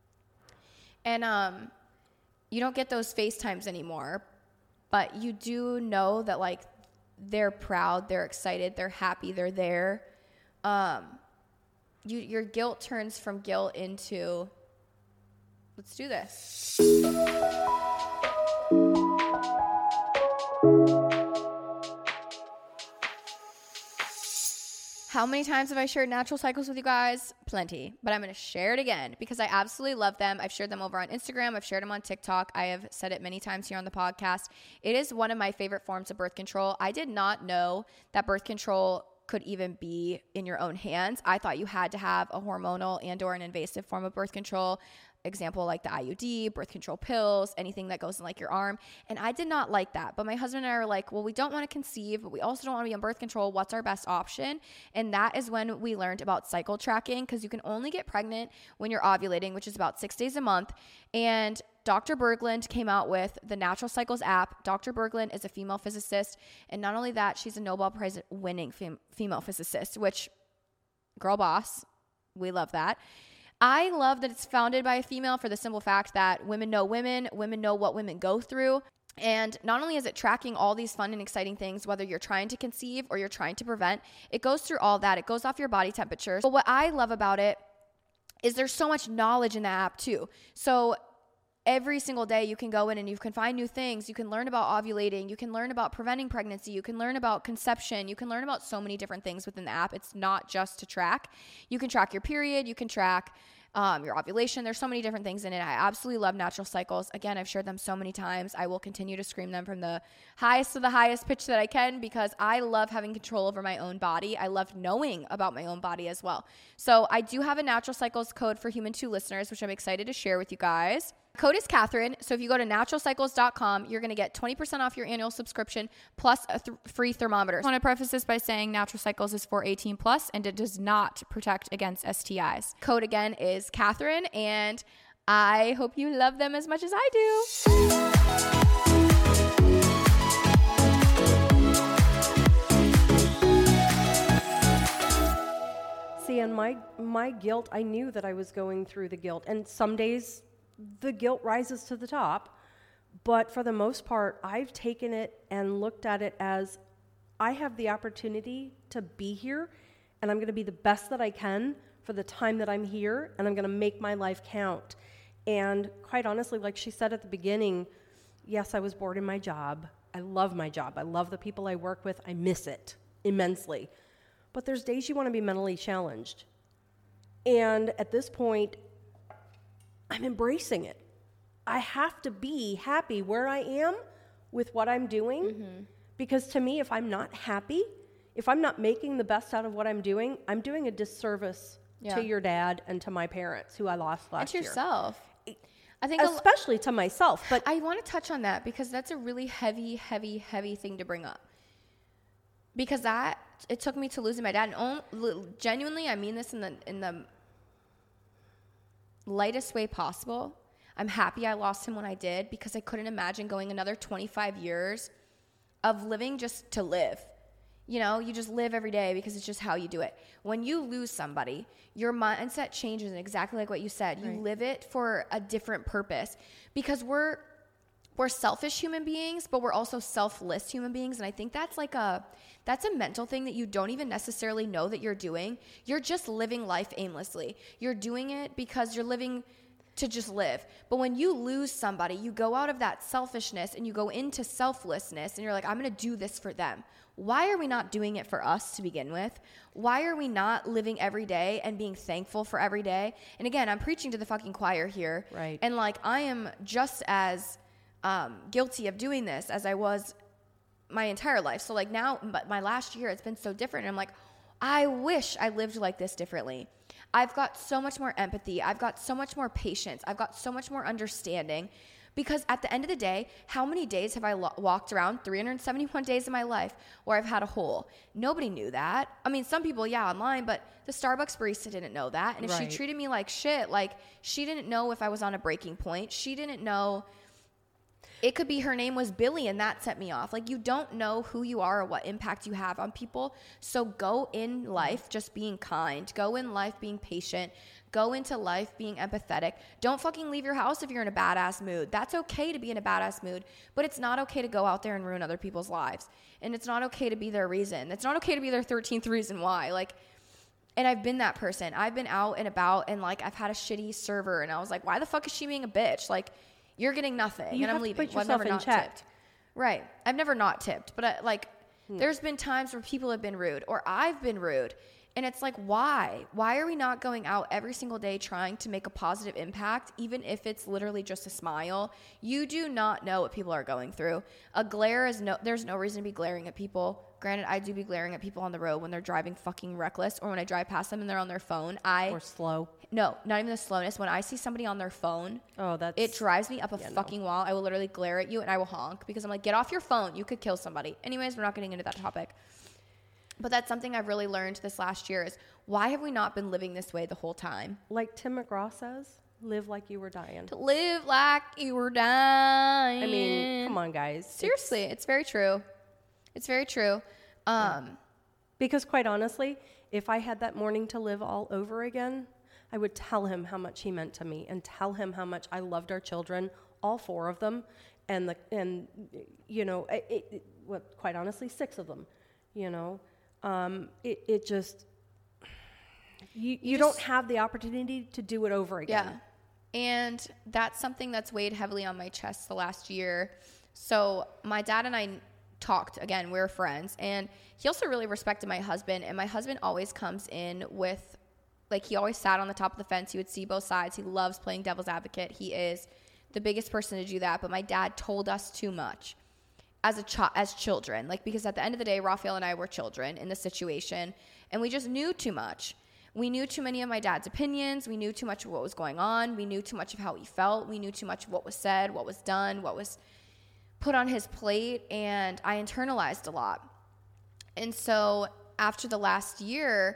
And um, you don't get those FaceTimes anymore, but you do know that, like, they're proud, they're excited, they're happy, they're there. Um, you, your guilt turns from guilt into, let's do this. How many times have I shared natural cycles with you guys? Plenty. But I'm going to share it again because I absolutely love them. I've shared them over on Instagram. I've shared them on TikTok. I have said it many times here on the podcast. It is one of my favorite forms of birth control. I did not know that birth control could even be in your own hands. I thought you had to have a hormonal and or an invasive form of birth control. example, like the I U D, birth control pills, anything that goes in like your arm. And I did not like that. But my husband and I were like, well, we don't want to conceive, but we also don't want to be on birth control. What's our best option? And that is when we learned about cycle tracking, because you can only get pregnant when you're ovulating, which is about six days a month. And Doctor Berglund came out with the Natural Cycles app. Doctor Berglund is a female physicist. And not only that, she's a Nobel Prize winning fem- female physicist, which girl boss, we love that. I love that it's founded by a female for the simple fact that women know women, women know what women go through. And not only is it tracking all these fun and exciting things, whether you're trying to conceive or you're trying to prevent, it goes through all that. It goes off your body temperature. But what I love about it is there's so much knowledge in the app too. So every single day you can go in and you can find new things. You can learn about ovulating. You can learn about preventing pregnancy. You can learn about conception. You can learn about so many different things within the app. It's not just to track. You can track your period. You can track um, your ovulation. There's so many different things in it. I absolutely love Natural Cycles. Again, I've shared them so many times. I will continue to scream them from the highest to the highest pitch that I can, because I love having control over my own body. I love knowing about my own body as well. So I do have a Natural Cycles code for Human two listeners, which I'm excited to share with you guys. Code is Catherine. So if you go to natural cycles dot com, you're going to get twenty percent off your annual subscription plus a th- free thermometer. I want to preface this by saying Natural Cycles is for eighteen plus and it does not protect against S T Is. Code again is Catherine, and I hope you love them as much as I do. See, and my my guilt, I knew that I was going through the guilt, and some days the guilt rises to the top, but for the most part, I've taken it and looked at it as I have the opportunity to be here, and I'm going to be the best that I can for the time that I'm here, and I'm going to make my life count. And quite honestly, like she said at the beginning, yes, I was bored in my job. I love my job. I love the people I work with. I miss it immensely. But there's days you want to be mentally challenged. And at this point, I'm embracing it. I have to be happy where I am with what I'm doing, mm-hmm. because to me, if I'm not happy, if I'm not making the best out of what I'm doing, I'm doing a disservice yeah. to your dad and to my parents who I lost last year. And to yourself. Year. I think especially to myself. But I want to touch on that because that's a really heavy, heavy, heavy thing to bring up. Because that, it took me to losing my dad. And only, genuinely, I mean this in the in the lightest way possible. I'm happy I lost him when I did, because I couldn't imagine going another twenty-five years of living just to live. You know, you just live every day because it's just how you do it. When you lose somebody, your mindset changes, and exactly like what you said. Right. You live it for a different purpose, because we're we're selfish human beings, but we're also selfless human beings. And I think that's like a, that's a mental thing that you don't even necessarily know that you're doing. You're just living life aimlessly. You're doing it because you're living to just live. But when you lose somebody, you go out of that selfishness and you go into selflessness, and you're like, I'm going to do this for them. Why are we not doing it for us to begin with? Why are we not living every day and being thankful for every day? And again, I'm preaching to the fucking choir here. Right. And like, I am just as um, guilty of doing this as I was my entire life. So like now, but my last year, it's been so different. And I'm like, I wish I lived like this differently. I've got so much more empathy. I've got so much more patience. I've got so much more understanding, because at the end of the day, how many days have I lo- walked around? three hundred seventy-one days of my life where I've had a hole. Nobody knew that. I mean, some people, yeah, online, but the Starbucks barista didn't know that. And if right. she treated me like shit, like she didn't know if I was on a breaking point. She didn't know. It could be her name was Billy and that set me off. Like, you don't know who you are or what impact you have on people. So go in life just being kind. Go in life being patient. Go into life being empathetic. Don't fucking leave your house if you're in a badass mood. That's okay to be in a badass mood, but it's not okay to go out there and ruin other people's lives. And it's not okay to be their reason. It's not okay to be their thirteenth reason why. Like, and I've been that person. I've been out and about, and like I've had a shitty server, and I was like, why the fuck is she being a bitch? Like, you're getting nothing, you and I'm leaving. Well, I've never not check. tipped. Right. I've never not tipped, but I, like, hmm. there's been times where people have been rude, or I've been rude, and it's like, why? Why are we not going out every single day trying to make a positive impact, even if it's literally just a smile? You do not know what people are going through. A glare is no. There's no reason to be glaring at people. granted, I do be glaring at people on the road when they're driving fucking reckless, or when I drive past them and they're on their phone. I Or slow. No, not even the slowness. When I see somebody on their phone, oh, that's it drives me up a yeah, fucking no. wall. I will literally glare at you and I will honk because I'm like, get off your phone. You could kill somebody. Anyways, we're not getting into that topic. But that's something I've really learned this last year is why have we not been living this way the whole time? Like Tim McGraw says, live like you were dying. To live like you were dying. I mean, come on, guys. Seriously, it's, it's very true. It's very true. Um, yeah. Because quite honestly, if I had that morning to live all over again, I would tell him how much he meant to me and tell him how much I loved our children, all four of them, and the and you know, it, it, what quite honestly, six of them. You know, um, it it just you you, you just, don't have the opportunity to do it over again. Yeah. And that's something that's weighed heavily on my chest the last year. So my dad and I talked, again, we're friends, and he also really respected my husband, and my husband always comes in with, like, he always sat on the top of the fence. He would see both sides. He loves playing devil's advocate. He is the biggest person to do that, but my dad told us too much as a ch- as children, like, because at the end of the day, Raphael and I were children in the situation, and we just knew too much. We knew too many of my dad's opinions. We knew too much of what was going on. We knew too much of how he felt. We knew too much of what was said, what was done, what was put on his plate, and I internalized a lot. And so after the last year,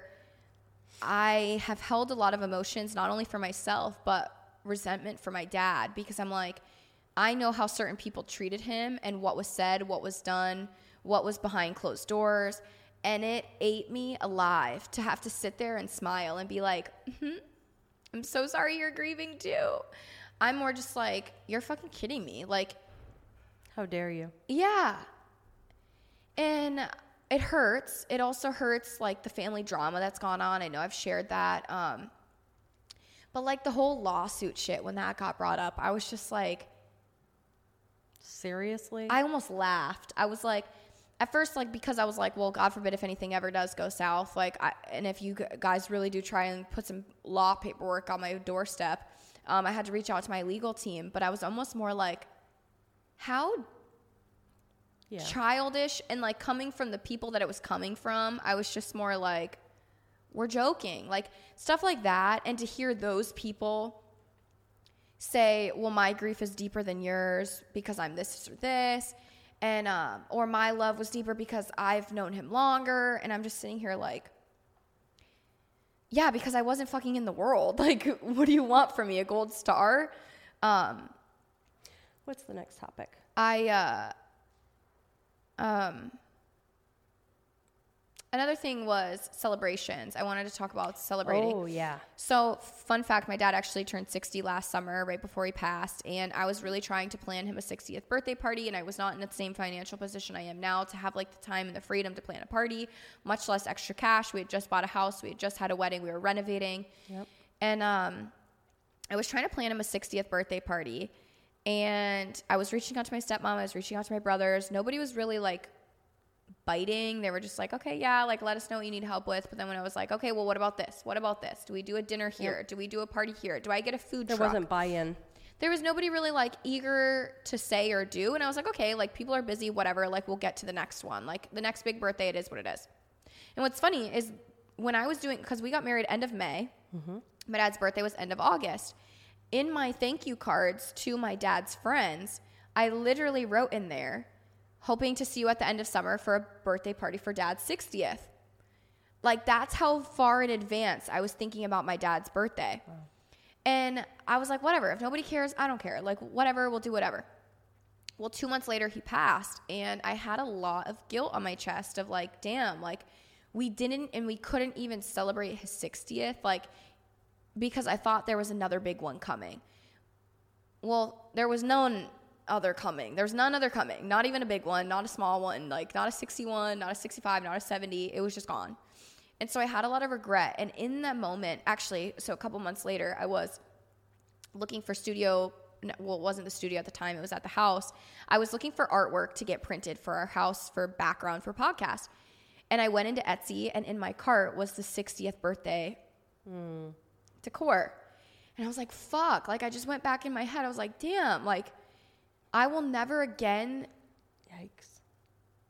I have held a lot of emotions, not only for myself, but resentment for my dad, because I'm like, I know how certain people treated him and what was said, what was done, what was behind closed doors. And it ate me alive to have to sit there and smile and be like, mm-hmm, I'm so sorry you're grieving too. I'm more just like, you're fucking kidding me. Like, how dare you? Yeah. And it hurts. It also hurts, like, the family drama that's gone on. I know I've shared that. Um, but, like, the whole lawsuit shit, when that got brought up, I was just like, seriously? I almost laughed. I was like, at first, like, because I was like, well, God forbid if anything ever does go south, like, I, and if you guys really do try and put some law paperwork on my doorstep, um, I had to reach out to my legal team. But I was almost more like, how yeah. childish, and, like, coming from the people that it was coming from, I was just more like, we're joking, like, stuff like that. And to hear those people say, well, my grief is deeper than yours because I'm this or this, and um, or my love was deeper because I've known him longer, and I'm just sitting here like, yeah, because I wasn't fucking in the world. Like, what do you want from me, a gold star? Um, What's the next topic? I, uh, um, another thing was celebrations. I wanted to talk about celebrating. Oh, yeah. So, fun fact, my dad actually turned sixty last summer, right before he passed, and I was really trying to plan him a sixtieth birthday party, and I was not in the same financial position I am now to have, like, the time and the freedom to plan a party, much less extra cash. We had just bought a house. We had just had a wedding. We were renovating. Yep. And um, I was trying to plan him a sixtieth birthday party, and I was reaching out to my stepmom. I was reaching out to my brothers. Nobody was really, like, biting. They were just like, okay, yeah, like, let us know what you need help with. But then when I was like, okay, well, what about this? What about this? Do we do a dinner here? Yep. Do we do a party here? Do I get a food there truck? There wasn't buy-in. There was nobody really, like, eager to say or do. And I was like, okay, like, people are busy, whatever. Like, we'll get to the next one. Like, the next big birthday, it is what it is. And what's funny is when I was doing, because we got married end of May, mm-hmm. my dad's birthday was end of August. In my thank you cards to my dad's friends, I literally wrote in there, hoping to see you at the end of summer for a birthday party for dad's sixtieth. Like, that's how far in advance I was thinking about my dad's birthday. Wow. And I was like, whatever. If nobody cares, I don't care. Like, whatever, we'll do whatever. Well, two months later, he passed, and I had a lot of guilt on my chest of, like, damn, like, we didn't and we couldn't even celebrate his sixtieth, like, because I thought there was another big one coming. Well, there was none other coming. There's none other coming. Not even a big one, not a small one, like, not a sixty-one, not a sixty-five, not a seventy. It was just gone. And so I had a lot of regret. And in that moment, actually, so a couple months later, I was looking for studio. Well, it wasn't the studio at the time. It was at the house. I was looking for artwork to get printed for our house for background for podcast. And I went into Etsy, and in my cart was the sixtieth birthday mm. decor. And I was like, fuck. Like, I just went back in my head. I was like, damn, like, I will never again. Yikes.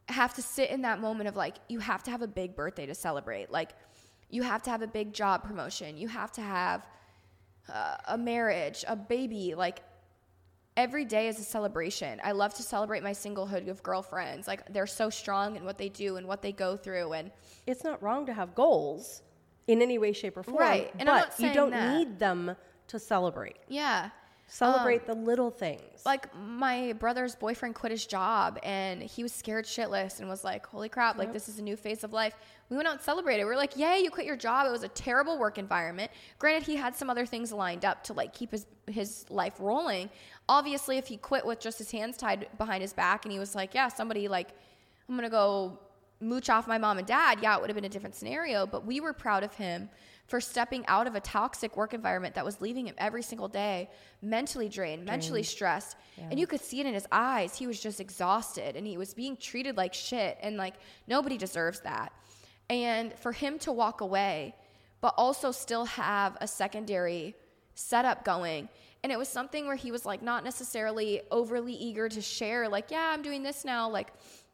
have to sit in that moment of like, you have to have a big birthday to celebrate. Like, you have to have a big job promotion. You have to have uh, a marriage, a baby. Like, every day is a celebration. I love to celebrate my singlehood of girlfriends. Like, they're so strong in what they do and what they go through. And it's not wrong to have goals in any way, shape, or form. Right. And but I'm not saying you don't that. need them to celebrate. Yeah. Celebrate um, the little things. Like, my brother's boyfriend quit his job, and he was scared shitless and was like, holy crap, like, yep. This is a new phase of life. We went out and celebrated. We were like, yay, you quit your job. It was a terrible work environment. Granted, he had some other things lined up to, like, keep his, his life rolling. Obviously, if he quit with just his hands tied behind his back and he was like, yeah, somebody, like, I'm going to go mooch off my mom and dad, yeah, it would have been a different scenario. But we were proud of him for stepping out of a toxic work environment that was leaving him every single day, mentally drained, drained. mentally stressed. Yeah. And you could see it in his eyes. He was just exhausted, and he was being treated like shit. And, like, nobody deserves that. And for him to walk away, but also still have a secondary setup going. And it was something where he was, like, not necessarily overly eager to share, like, yeah, I'm doing this now, like,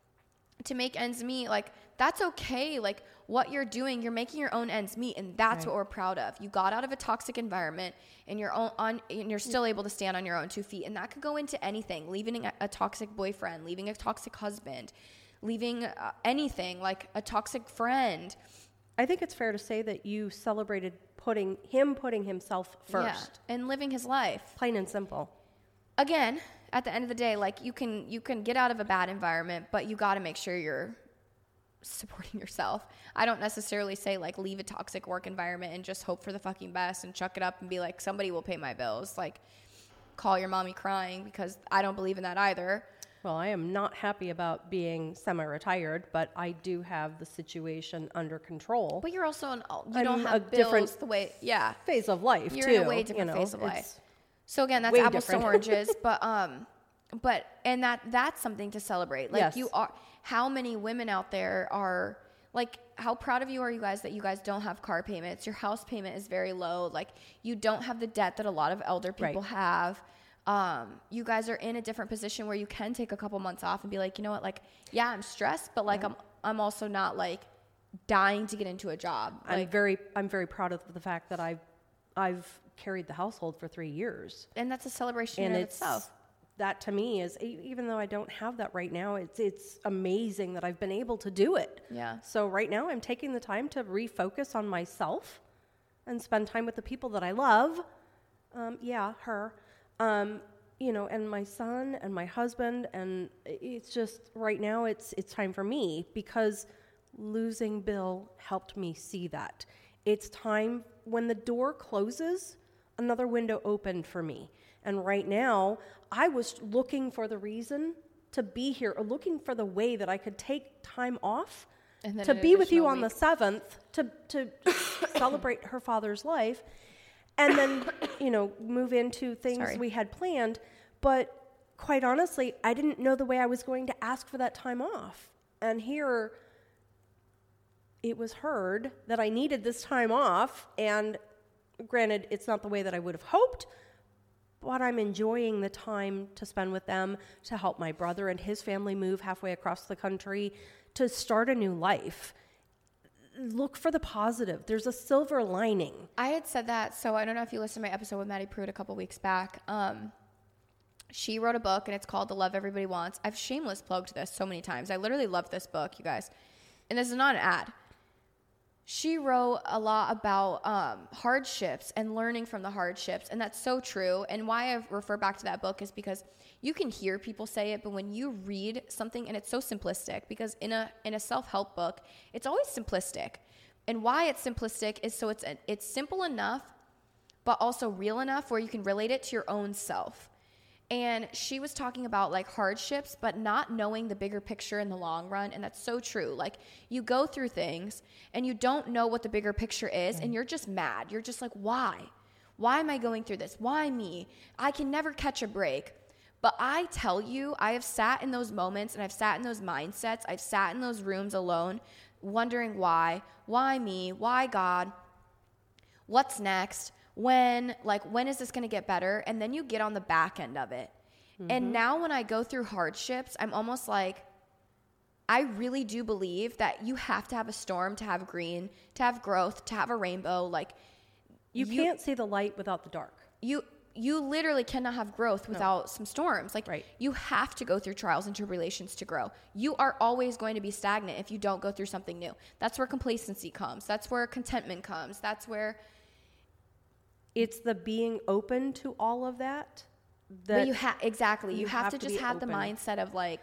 to make ends meet. Like, that's okay. Like, what you're doing, you're making your own ends meet, and that's right. What we're proud of. You got out of a toxic environment, and you're on, on and you're still able to stand on your own two feet. And that could go into anything: leaving a, a toxic boyfriend, leaving a toxic husband, leaving uh, anything, like a toxic friend. I think it's fair to say that you celebrated putting him putting himself first, yeah, and living his life, plain and simple. Again, at the end of the day, like, you can you can get out of a bad environment, but you got to make sure you're supporting yourself. I don't necessarily say, like, leave a toxic work environment and just hope for the fucking best and chuck it up and be like, somebody will pay my bills. Like, call your mommy crying, because I don't believe in that either. Well, I am not happy about being semi-retired, but I do have the situation under control. But you're also in, you I'm don't have a bills different the way, yeah. phase of life, you're too. You're in a way different you know, phase of life. So again, that's apples different. to oranges, but um, but and that that's something to celebrate. Like, yes. you are. How many women out there are, like, how proud of you are you guys that you guys don't have car payments? Your house payment is very low. Like, you don't have the debt that a lot of elder people right. have. Um, you guys are in a different position where you can take a couple months off and be like, you know what, like, yeah, I'm stressed, but, like, yeah. I'm I'm also not, like, dying to get into a job. I'm like, very I'm very proud of the fact that I've I've carried the household for three years, and that's a celebration and in it's, itself. That to me is, even though I don't have that right now, it's it's amazing that I've been able to do it. Yeah. So right now I'm taking the time to refocus on myself and spend time with the people that I love. Um, yeah, her. Um, you know, and my son and my husband, and it's just right now it's it's time for me, because losing Bill helped me see that. It's time, when the door closes, another window opened for me. And right now, I was looking for the reason to be here, or looking for the way that I could take time off to be with you on week. the seventh to to celebrate her father's life, and then, you know, move into things Sorry. we had planned. But quite honestly, I didn't know the way I was going to ask for that time off. And here, it was heard that I needed this time off. And granted, it's not the way that I would have hoped, but I'm enjoying the time to spend with them, to help my brother and his family move halfway across the country, to start a new life. Look for the positive. There's a silver lining. I had said that, so I don't know if you listened to my episode with Maddie Pruitt a couple weeks back. Um, she wrote a book, and it's called The Love Everybody Wants. I've shameless plugged this so many times. I literally love this book, you guys. And this is not an ad. She wrote a lot about um, hardships and learning from the hardships, and that's so true. And why I refer back to that book is because you can hear people say it, but when you read something, and it's so simplistic, because in a in a self-help book, it's always simplistic. And why it's simplistic is so it's it's simple enough, but also real enough where you can relate it to your own self. And she was talking about, like, hardships, but not knowing the bigger picture in the long run. And that's so true. Like, you go through things and you don't know what the bigger picture is, right. And you're just mad. You're just like, why? Why am I going through this? Why me? I can never catch a break. But I tell you, I have sat in those moments, and I've sat in those mindsets. I've sat in those rooms alone, wondering why. Why me? Why God? What's next? When, like, when is this going to get better? And then you get on the back end of it. Mm-hmm. And now when I go through hardships, I'm almost like, I really do believe that you have to have a storm to have green, to have growth, to have a rainbow. Like you, you can't see the light without the dark. You you literally cannot have growth without no. some storms. Like right. you have to go through trials and tribulations to grow. You are always going to be stagnant if you don't go through something new. That's where complacency comes. That's where contentment comes. That's where it's the being open to all of that. that but you have exactly. You, you have, have to, to just have open. the mindset of like,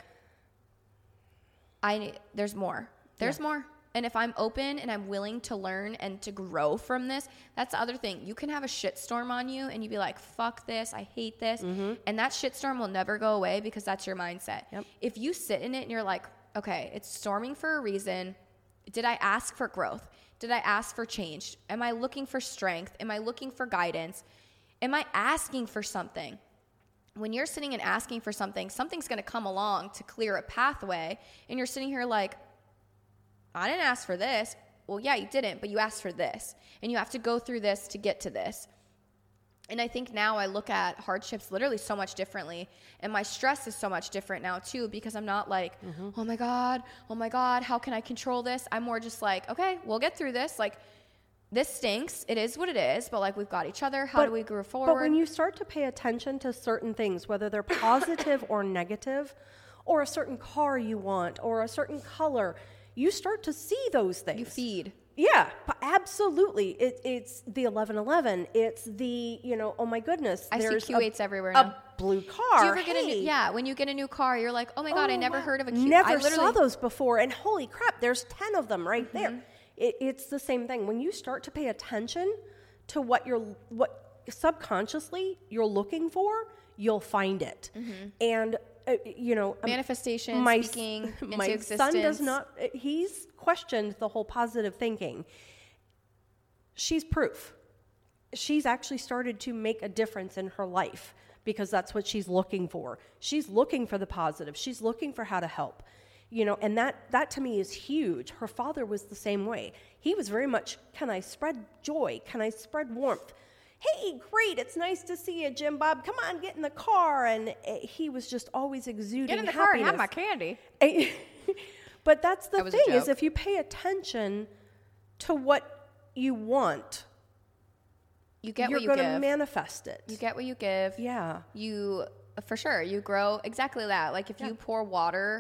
I there's more. There's yeah. more. And if I'm open and I'm willing to learn and to grow from this, that's the other thing. You can have a shitstorm on you and you be like, fuck this, I hate this. Mm-hmm. And that shitstorm will never go away because that's your mindset. Yep. If you sit in it and you're like, okay, it's storming for a reason. Did I ask for growth? Did I ask for change? Am I looking for strength? Am I looking for guidance? Am I asking for something? When you're sitting and asking for something, something's going to come along to clear a pathway. And you're sitting here like, I didn't ask for this. Well, yeah, you didn't, but you asked for this. And you have to go through this to get to this. And I think now I look at hardships literally so much differently. And my stress is so much different now, too, because I'm not like, mm-hmm. oh, my God, oh, my God, how can I control this? I'm more just like, okay, we'll get through this. Like, this stinks. It is what it is. But, like, we've got each other. How but, do we go forward? But when you start to pay attention to certain things, whether they're positive or negative, or a certain car you want, or a certain color, you start to see those things. You feed. Yeah, absolutely. It, it's the eleven eleven. It's the, you know, oh my goodness. I there's see Q eights a, everywhere now. A blue car. Do you ever hey. get a new, yeah, when you get a new car, you're like, oh my God, oh, I never wow. heard of a Q. Never I literally saw those before. And holy crap, there's ten of them right mm-hmm. there. It, it's the same thing. When you start to pay attention to what you're, what subconsciously you're looking for, you'll find it. Mm-hmm. And Uh, you know, manifestation, my, speaking into my existence. son does not, he's questioned the whole positive thinking. She's proof. She's actually started to make a difference in her life because that's what she's looking for. She's looking for the positive. She's looking for how to help, you know, and that, that to me is huge. Her father was the same way. He was very much, can I spread joy? Can I spread warmth? Hey, great, it's nice to see you, Jim Bob. Come on, get in the car. And he was just always exuding Get in the happiness. car and have my candy. But that's the that thing is if you pay attention to what you want, you get you're what you give. You're going to manifest it. You get what you give. Yeah. You, for sure, you grow exactly that. Like if yeah. you pour water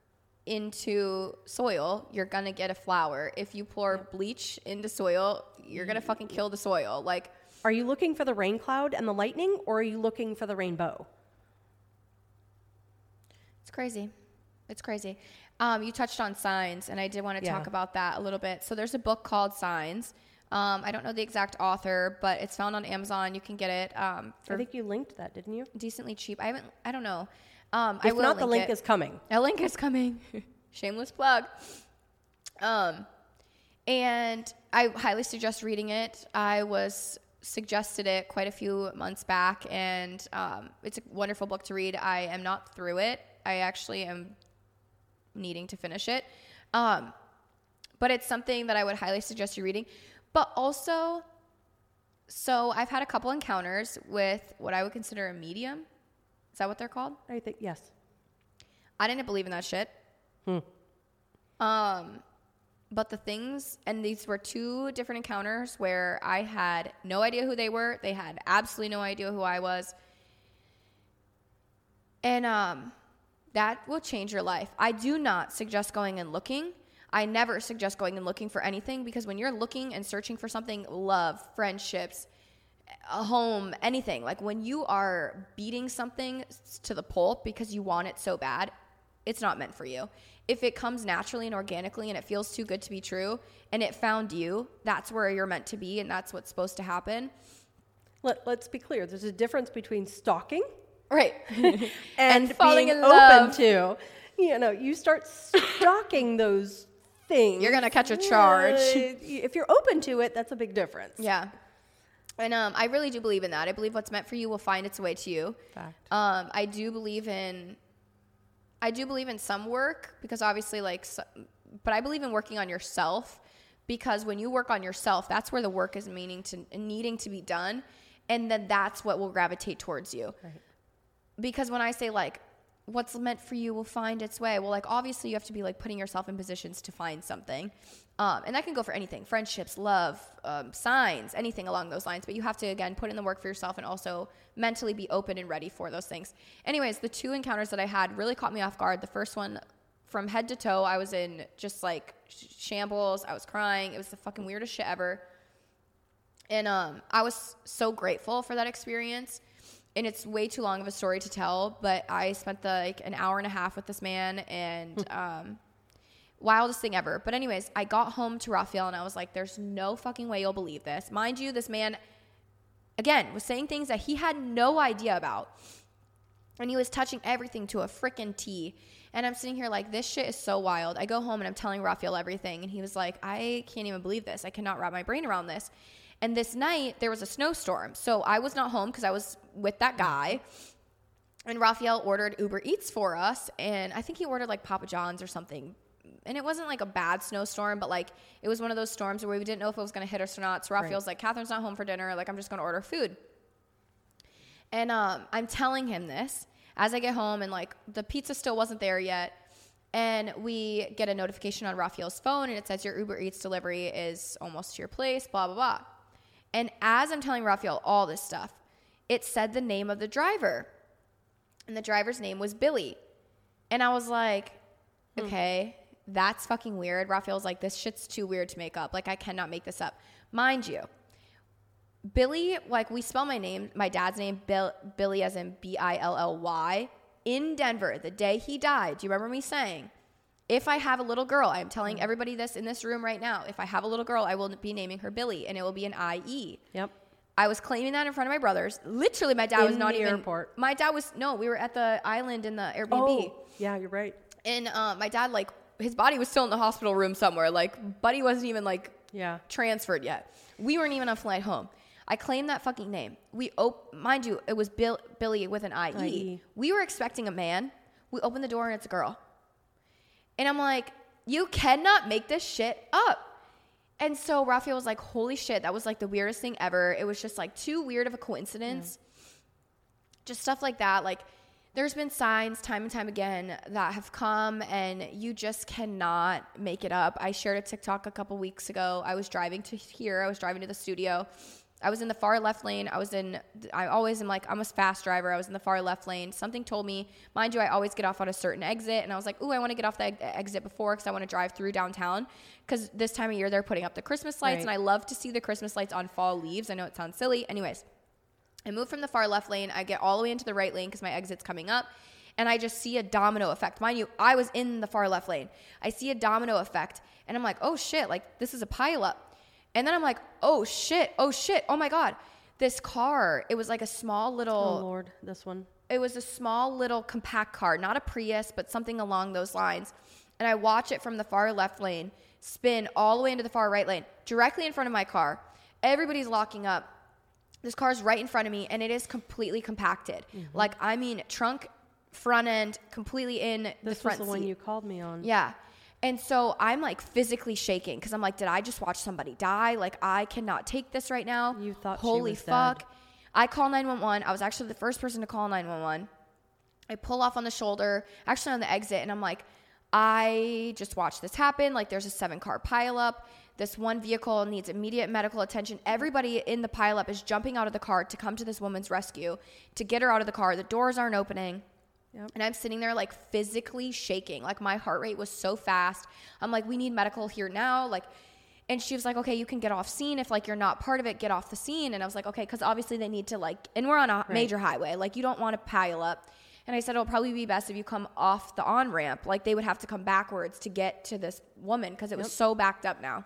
into soil, you're going to get a flower. If you pour yeah. bleach into soil, you're going to fucking kill the soil. Like, are you looking for the rain cloud and the lightning, or are you looking for the rainbow? It's crazy. It's crazy. Um, you touched on signs, and I did want to yeah. talk about that a little bit. So there's a book called Signs. Um, I don't know the exact author, but it's found on Amazon. You can get it. Um, for I think you linked that, didn't you? Decently cheap. I haven't. I don't know. Um, if I will not, the link it. is coming. A link is coming. Shameless plug. Um, and I highly suggest reading it. I was suggested it quite a few months back, and um, it's a wonderful book to read. I am not through it. I actually am needing to finish it. Um, but it's something that I would highly suggest you reading. But also, so I've had a couple encounters with what I would consider a medium. Is that what they're called? I think, yes. I didn't believe in that shit. Hmm. Um, but the things, and these were two different encounters where I had no idea who they were. They had absolutely no idea who I was. And um, that will change your life. I do not suggest going and looking. I never suggest going and looking for anything, because when you're looking and searching for something, love, friendships, a home, anything, like when you are beating something to the pulp because you want it so bad, it's not meant for you. If it comes naturally and organically and it feels too good to be true and it found you, that's where you're meant to be, and that's what's supposed to happen. Let, let's be clear. There's a difference between stalking right, and, and falling being in open love. to, you know, you start stalking those things. You're going to catch a charge. If you're open to it, that's a big difference. Yeah. And um, I really do believe in that. I believe what's meant for you will find its way to you. Fact. Um, I do believe in... I do believe in some work, because obviously, like, so, but I believe in working on yourself, because when you work on yourself, that's where the work is meaning to needing to be done, and then that's what will gravitate towards you. Right. Because when I say, like, what's meant for you will find its way. Well, like, obviously you have to be like putting yourself in positions to find something. Um, and that can go for anything, friendships, love, um, signs, anything along those lines. But you have to, again, put in the work for yourself and also mentally be open and ready for those things. Anyways, the two encounters that I had really caught me off guard. The first one, from head to toe, I was in just like shambles. I was crying. It was the fucking weirdest shit ever. And um, I was so grateful for that experience. And it's way too long of a story to tell, but I spent the, like an hour and a half with this man, and um, wildest thing ever. But anyways, I got home to Raphael and I was like, there's no fucking way you'll believe this. Mind you, this man, again, was saying things that he had no idea about. And he was touching everything to a freaking T. And I'm sitting here like, this shit is so wild. I go home and I'm telling Raphael everything. And he was like, I can't even believe this. I cannot wrap my brain around this. And this night, there was a snowstorm. So I was not home because I was with that guy. And Raphael ordered Uber Eats for us. And I think he ordered like Papa John's or something. And it wasn't like a bad snowstorm, but like it was one of those storms where we didn't know if it was going to hit us or not. So Raphael's right. like, Catherine's not home for dinner. Like, I'm just going to order food. And um, I'm telling him this as I get home, and like the pizza still wasn't there yet. And we get a notification on Raphael's phone, and it says your Uber Eats delivery is almost to your place, blah, blah, blah. And as I'm telling Raphael all this stuff, it said the name of the driver. And the driver's name was Billy. And I was like, hmm. okay, that's fucking weird. Raphael's like, this shit's too weird to make up. Like, I cannot make this up. Mind you, Billy, like, we spell my name, my dad's name, Bill, Billy as in B I L L Y, in Denver, the day he died. Do you remember me saying, if I have a little girl, I'm telling everybody this in this room right now, if I have a little girl, I will be naming her Billy, and it will be an I E. Yep. I was claiming that in front of my brothers. Literally, my dad in was not the even. Airport. My dad was, no, we were at the island in the Airbnb. Oh, yeah, you're right. And um, my dad, like, his body was still in the hospital room somewhere. Like, Buddy wasn't even, like, yeah. transferred yet. We weren't even on flight home. I claimed that fucking name. We op- Mind you, it was Bill- Billy with an I E. I E. We were expecting a man. We opened the door, and it's a girl. And I'm like, you cannot make this shit up. And so Raphael was like, holy shit, that was like the weirdest thing ever. It was just like too weird of a coincidence. Yeah. Just stuff like that. Like, there's been signs time and time again that have come, and you just cannot make it up. I shared a TikTok a couple weeks ago. I was driving to here. I was driving to the studio. I was in the far left lane. I was in, I always am like, I'm a fast driver. I was in the far left lane. Something told me, mind you, I always get off on a certain exit. And I was like, ooh, I want to get off the exit before because I want to drive through downtown. Because this time of year, they're putting up the Christmas lights. Right. And I love to see the Christmas lights on fall leaves. I know it sounds silly. Anyways, I move from the far left lane. I get all the way into the right lane because my exit's coming up. And I just see a domino effect. Mind you, I was in the far left lane. I see a domino effect. And I'm like, oh shit, like this is a pileup. And then I'm like, oh shit, oh shit, oh my God. This car, it was like a small little. Oh Lord, this one. It was a small little compact car, not a Prius, but something along those lines. And I watch it from the far left lane spin all the way into the far right lane, directly in front of my car. Everybody's locking up. This car's right in front of me, and it is completely compacted. Mm-hmm. Like, I mean, trunk, front end, completely in this the front was the seat. one you called me on. Yeah. And so I'm like physically shaking because I'm like, did I just watch somebody die? Like, I cannot take this right now. You thought Holy she was fuck. dead. I call nine one one. I was actually the first person to call nine one one. I pull off on the shoulder, actually on the exit, and I'm like, I just watched this happen. Like, there's a seven car pileup. This one vehicle needs immediate medical attention. Everybody in the pileup is jumping out of the car to come to this woman's rescue, to get her out of the car. The doors aren't opening. Yep. And I'm sitting there like physically shaking. Like, my heart rate was so fast. I'm like, we need medical here now. Like, and she was like, okay, you can get off scene. If like you're not part of it, get off the scene. And I was like, okay, because obviously they need to like, and we're on a right. major highway. Like, you don't want to pile up. And I said, it'll probably be best if you come off the on ramp. Like, they would have to come backwards to get to this woman because it yep. was so backed up now.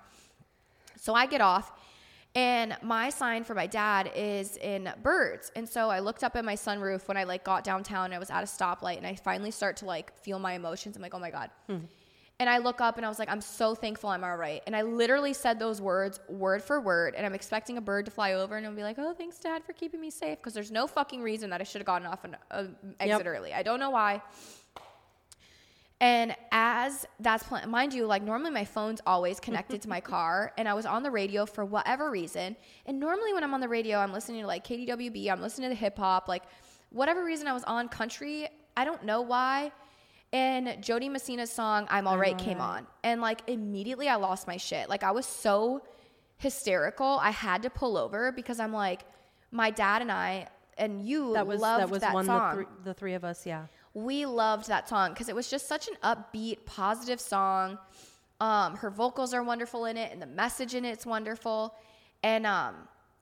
So I get off. And my sign for my dad is in birds. And so I looked up at my sunroof when I like got downtown. I was at a stoplight, and I finally start to like feel my emotions. I'm like, oh my God. Mm-hmm. And I look up and I was like, I'm so thankful I'm all right. And I literally said those words word for word. And I'm expecting a bird to fly over and it'll be like, oh, thanks, Dad, for keeping me safe. Because there's no fucking reason that I should have gotten off and uh, exit yep. early. I don't know why. And as that's pl- mind you, like normally my phone's always connected to my car, and I was on the radio for whatever reason. And normally when I'm on the radio, I'm listening to like K D W B, I'm listening to hip hop, like whatever reason I was on country. I don't know why. And Jody Messina's song, I'm All Right, came on. And like immediately I lost my shit. Like I was so hysterical. I had to pull over because I'm like, my dad and I and you that was, loved that, was that one song. The, th- the three of us, yeah. We loved that song because it was just such an upbeat, positive song. Um, her vocals are wonderful in it, and the message in it's wonderful. And um,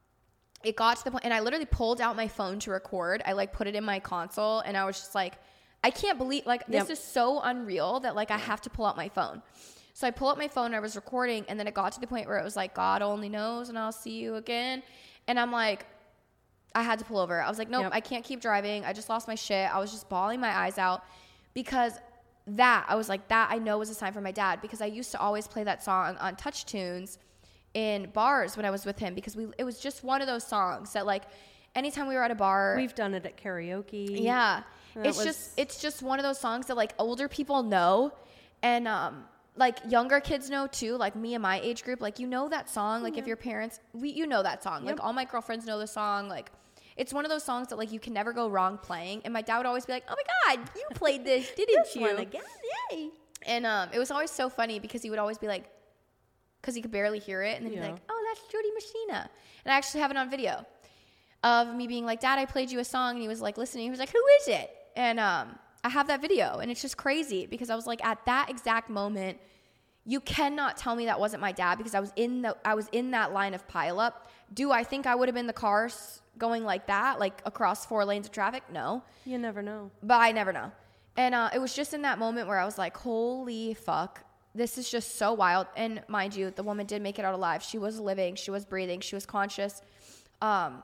it got to the point, and I literally pulled out my phone to record. I like put it in my console, and I was just like, I can't believe, like, this yep. is so unreal that like I have to pull out my phone. So I pull out my phone, and I was recording, and then it got to the point where it was like, God only knows, and I'll see you again. And I'm like, I had to pull over. I was like, nope, yep. I can't keep driving. I just lost my shit. I was just bawling my eyes out because that, I was like, that I know was a sign from my dad, because I used to always play that song on Touch Tunes in bars when I was with him, because we it was just one of those songs that like anytime we were at a bar. We've done it at karaoke. Yeah. That it's was... just it's just one of those songs that like older people know, and um like younger kids know too, like me and my age group, like you know that song, like yeah. if your parents we you know that song. Yep. Like all my girlfriends know the song. Like it's one of those songs that like you can never go wrong playing. And my dad would always be like, "Oh my God, you played this, didn't this you?" One again, yay! And um, it was always so funny because he would always be like, because he could barely hear it, and then yeah. he'd be like, "Oh, that's Jody Messina." And I actually have it on video of me being like, "Dad, I played you a song," and he was like listening. He was like, "Who is it?" And um, I have that video, and it's just crazy because I was like, at that exact moment, you cannot tell me that wasn't my dad, because I was in the I was in that line of pileup. Do I think I would have been the cars going like that, like across four lanes of traffic? No. You never know. But I never know. And uh, it was just in that moment where I was like, holy fuck, this is just so wild. And mind you, the woman did make it out alive. She was living, she was breathing, she was conscious. Um,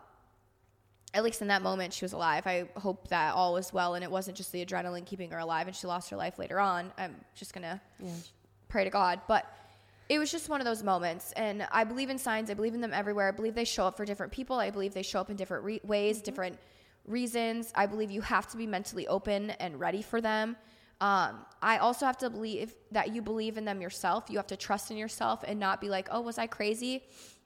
at least in that moment, she was alive. I hope that all was well and it wasn't just the adrenaline keeping her alive and she lost her life later on. I'm just going to yeah. pray to God. But it was just one of those moments. And I believe in signs. I believe in them everywhere. I believe they show up for different people. I believe they show up in different re- ways, mm-hmm. different reasons. I believe you have to be mentally open and ready for them. Um, I also have to believe that you believe in them yourself. You have to trust in yourself and not be like, oh, was I crazy?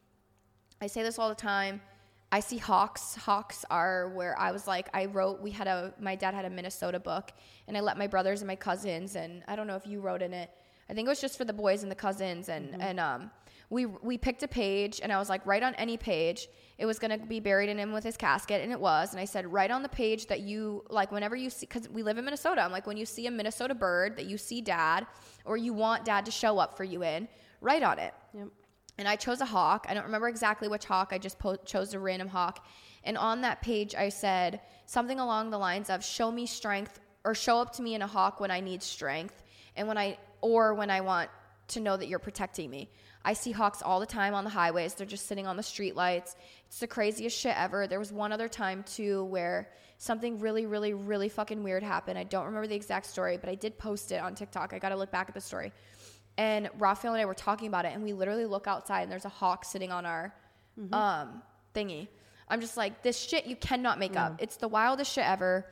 I say this all the time. I see hawks. Hawks are where I was like, I wrote, we had a, my dad had a Minnesota book, and I let my brothers and my cousins, and I don't know if you wrote in it. I think it was just for the boys and the cousins. And, mm-hmm. and, um, we, we picked a page, and I was like, write on any page. It was going to be buried in him with his casket. And it was. And I said, write on the page that you like, whenever you see, cause we live in Minnesota. I'm like, when you see a Minnesota bird that you see dad, or you want dad to show up for you in, write on it. Yep. And I chose a hawk. I don't remember exactly which hawk. I just po- chose a random hawk. And on that page, I said something along the lines of, show me strength, or show up to me in a hawk when I need strength. And when I, or when I want to know that you're protecting me. I see hawks all the time on the highways. They're just sitting on the street lights. It's the craziest shit ever. There was one other time too where something really, really, really fucking weird happened. I don't remember the exact story, but I did post it on TikTok. I got to look back at the story. And Raphael and I were talking about it, and we literally look outside, and there's a hawk sitting on our mm-hmm. um, thingy. I'm just like, this shit you cannot make yeah. up. It's the wildest shit ever.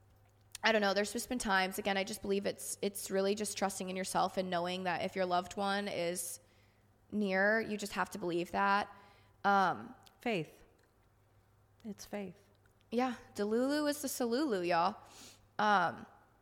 I don't know. There's just been times, again, I just believe it's it's really just trusting in yourself and knowing that if your loved one is near, you just have to believe that. Um, faith. It's faith. Yeah. Delulu is the Salulu, y'all. Um,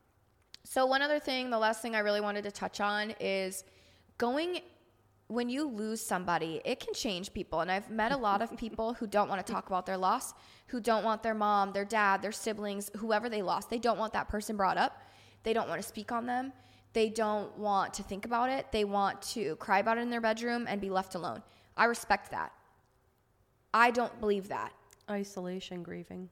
so one other thing, the last thing I really wanted to touch on is going, when you lose somebody, it can change people. And I've met a lot of people who don't want to talk about their loss, who don't want their mom, their dad, their siblings, whoever they lost. They don't want that person brought up. They don't want to speak on them. They don't want to think about it. They want to cry about it in their bedroom and be left alone. I respect that. I don't believe that. Isolation grieving.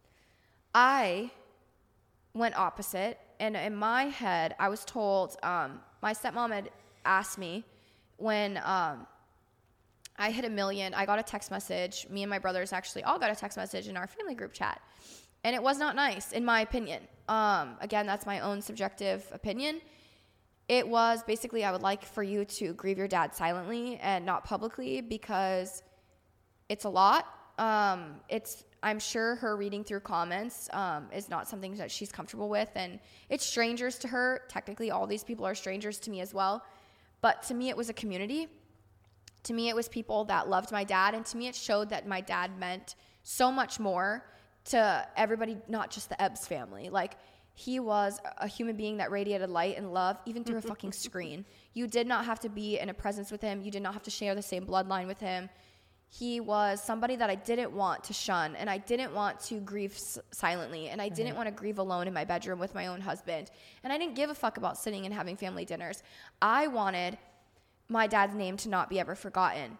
I went opposite. And in my head, I was told, um, my stepmom had asked me when um, I hit a million, I got a text message. Me and my brothers actually all got a text message in our family group chat. And it was not nice, in my opinion. Um, again, that's my own subjective opinion. It was basically, I would like for you to grieve your dad silently and not publicly, because it's a lot. Um, it's, I'm sure her reading through comments um, is not something that she's comfortable with, and it's strangers to her. Technically, all these people are strangers to me as well. But to me, it was a community. To me, it was people that loved my dad, and to me, it showed that my dad meant so much more to everybody, not just the Ebbs family. Like, He was a human being that radiated light and love, even through a fucking screen. You did not have to be in a presence with him. You did not have to share the same bloodline with him. He was somebody that I didn't want to shun, and I didn't want to grieve s- silently, and I didn't want to grieve alone in my bedroom with my own husband. And I didn't give a fuck about sitting and having family dinners. I wanted my dad's name to not be ever forgotten.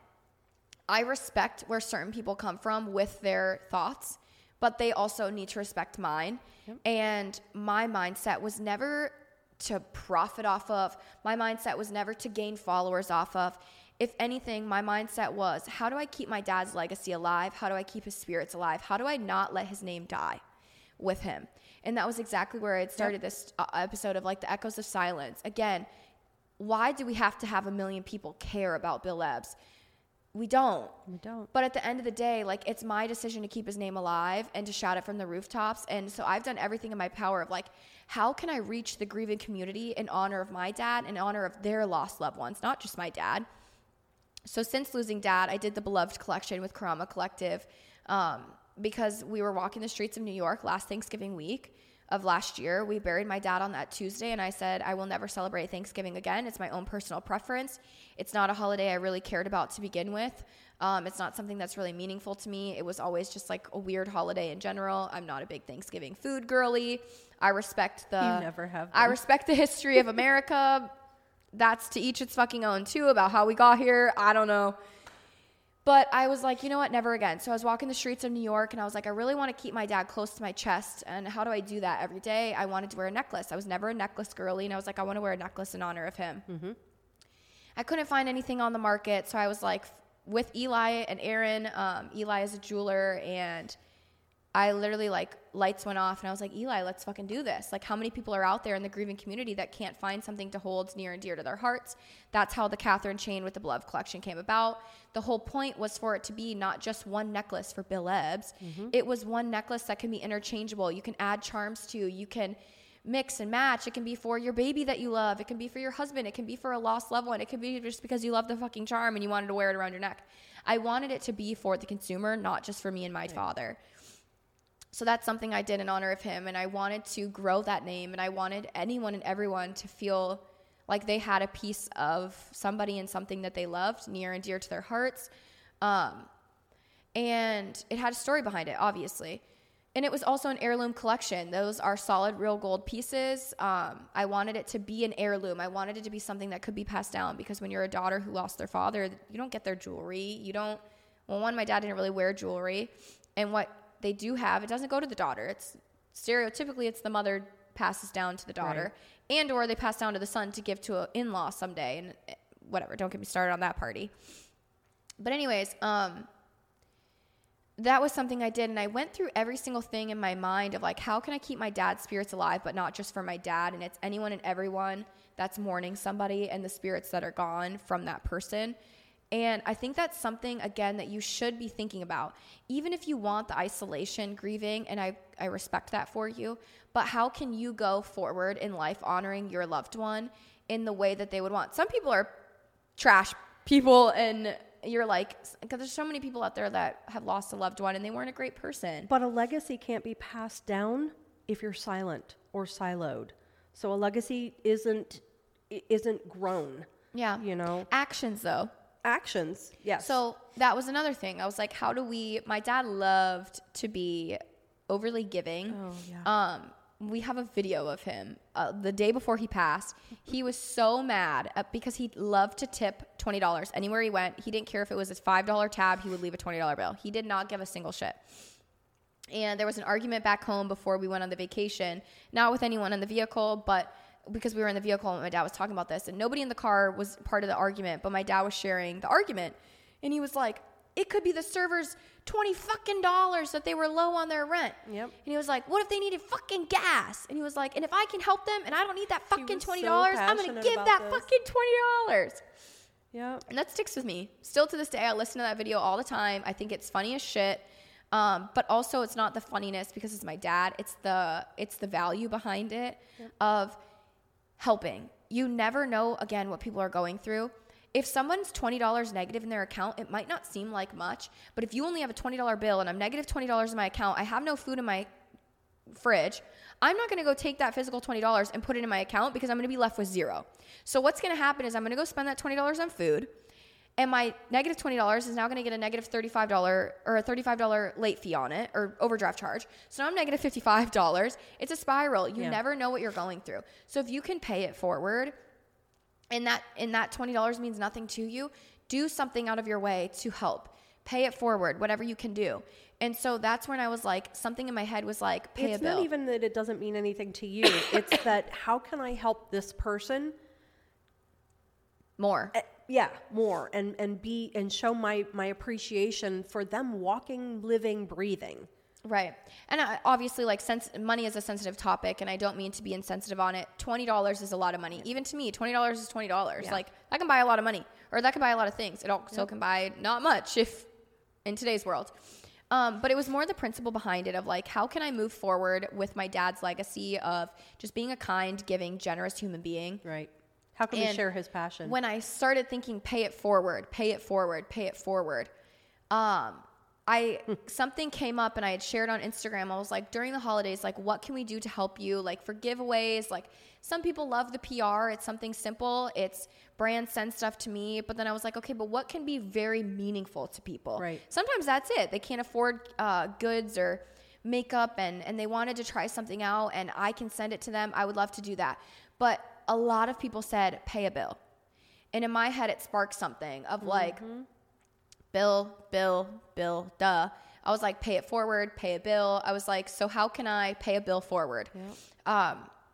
I respect where certain people come from with their thoughts, but they also need to respect mine. Yep. And my mindset was never to profit off of. My mindset was never to gain followers off of. If anything, my mindset was, how do I keep my dad's legacy alive? How do I keep his spirits alive? How do I not let his name die with him? And that was exactly where it started. Yep. This uh, episode of like the Echoes of Silence. Again, why do we have to have a million people care about Bill Ebbs? We don't. We don't. But at the end of the day, like, it's my decision to keep his name alive and to shout it from the rooftops. And so I've done everything in my power of like, how can I reach the grieving community in honor of my dad, in honor of their lost loved ones, not just my dad. So since losing dad, I did the Beloved Collection with Karama Collective um, because we were walking the streets of New York last Thanksgiving week of last year. We buried my dad on that Tuesday, and I said, I will never celebrate Thanksgiving again. It's my own personal preference. It's not a holiday I really cared about to begin with. Um, it's not something that's really meaningful to me. It was always just like a weird holiday in general. I'm not a big Thanksgiving food girly. I respect the You never have I been. respect the history of America. That's to each its fucking own too, about how we got here. I don't know. But I was like, you know what? Never again. So I was walking the streets of New York, and I was like, I really want to keep my dad close to my chest. And how do I do that every day? I wanted to wear a necklace. I was never a necklace girly, and I was like, I want to wear a necklace in honor of him. Mm-hmm. I couldn't find anything on the market, so I was like, with Eli and Aaron. Um, Eli is a jeweler, and I literally, like, lights went off, and I was like, Eli, let's fucking do this. Like, how many people are out there in the grieving community that can't find something to hold near and dear to their hearts? That's how the Catherine chain with the Beloved Collection came about. The whole point was for it to be not just one necklace for Bill Ebbs. Mm-hmm. It was one necklace that can be interchangeable. You can add charms to. You can mix and match. It can be for your baby that you love. It can be for your husband. It can be for a lost loved one. It can be just because you love the fucking charm and you wanted to wear it around your neck. I wanted it to be for the consumer, not just for me and my right. father. So that's something I did in honor of him, and I wanted to grow that name, and I wanted anyone and everyone to feel like they had a piece of somebody and something that they loved near and dear to their hearts. Um, and it had a story behind it, obviously. And it was also an heirloom collection. Those are solid real gold pieces. Um, I wanted it to be an heirloom. I wanted it to be something that could be passed down, because when you're a daughter who lost their father, you don't get their jewelry. You don't, well, one, my dad didn't really wear jewelry, and what they do have, it doesn't go to the daughter. It's stereotypically, it's the mother passes down to the daughter, right. and or they pass down to the son to give to an in-law someday, and whatever. Don't get me started on that party. But anyways, um, that was something I did, and I went through every single thing in my mind of like, how can I keep my dad's spirits alive, but not just for my dad, and it's anyone and everyone that's mourning somebody and the spirits that are gone from that person. And I think that's something, again, that you should be thinking about. Even if you want the isolation grieving, and I, I respect that for you, but how can you go forward in life honoring your loved one in the way that they would want? Some people are trash people, and you're like, because there's so many people out there that have lost a loved one and they weren't a great person. But a legacy can't be passed down if you're silent or siloed. So a legacy isn't isn't grown. Yeah. You know? Actions, though. Actions, yes. So that was another thing. I was like, how do we, my dad loved to be overly giving. Oh, yeah. Um, we have a video of him uh, the day before he passed. He was so mad at, because he loved to tip twenty dollars anywhere he went. He didn't care if it was a five dollar tab. He would leave a twenty dollar bill. He did not give a single shit. And there was an argument back home before we went on the vacation, not with anyone in the vehicle, but because we were in the vehicle and my dad was talking about this, and nobody in the car was part of the argument, but my dad was sharing the argument, and he was like, it could be the servers twenty fucking dollars that they were low on their rent. Yep. And he was like, what if they needed fucking gas? And he was like, and if I can help them and I don't need that fucking twenty dollars, so I'm going to give that this. fucking twenty dollars. Yeah. And that sticks with me. Still to this day, I listen to that video all the time. I think it's funny as shit. Um, but also it's not the funniness because it's my dad. It's the, it's the value behind it yep. of helping. You never know, again, what people are going through. If someone's twenty dollars negative in their account, it might not seem like much, but if you only have a twenty dollar bill and I'm negative twenty dollars in my account, I have no food in my fridge, I'm not going to go take that physical twenty dollars and put it in my account because I'm going to be left with zero. So what's going to happen is I'm going to go spend that twenty dollars on food, and my negative twenty dollars is now going to get a negative thirty-five dollars or a thirty-five dollars late fee on it, or overdraft charge. So now I'm negative fifty-five dollars. It's a spiral. You yeah. never know what you're going through. So if you can pay it forward, and that and that twenty dollars means nothing to you, do something out of your way to help. Pay it forward, whatever you can do. And so that's when I was like, something in my head was like, pay it's a bill. It's not even that it doesn't mean anything to you. It's that how can I help this person more? Uh, yeah, more, and and be and show my my appreciation for them walking, living, breathing. Right. And I, obviously, like, sens- money is a sensitive topic, and I don't mean to be insensitive on it. twenty dollars is a lot of money. Even to me, twenty dollars is twenty dollars. Yeah. Like, that can buy a lot of money, or that can buy a lot of things. It also yep. can buy not much if in today's world. Um, but it was more the principle behind it of, like, how can I move forward with my dad's legacy of just being a kind, giving, generous human being. Right. How can and we share his passion? When I started thinking, pay it forward, pay it forward, pay it forward, um, I something came up and I had shared on Instagram. I was like, during the holidays, like, what can we do to help you? Like, for giveaways, like, some people love the P R. It's something simple. It's brands send stuff to me. But then I was like, okay, but what can be very meaningful to people? Right. Sometimes that's it. They can't afford uh, goods or makeup, and, and they wanted to try something out, and I can send it to them. I would love to do that. But a lot of people said, pay a bill. And in my head, it sparked something of like, mm-hmm. bill, bill, bill, duh. I was like, pay it forward, pay a bill. I was like, so how can I pay a bill forward? Yep. Um,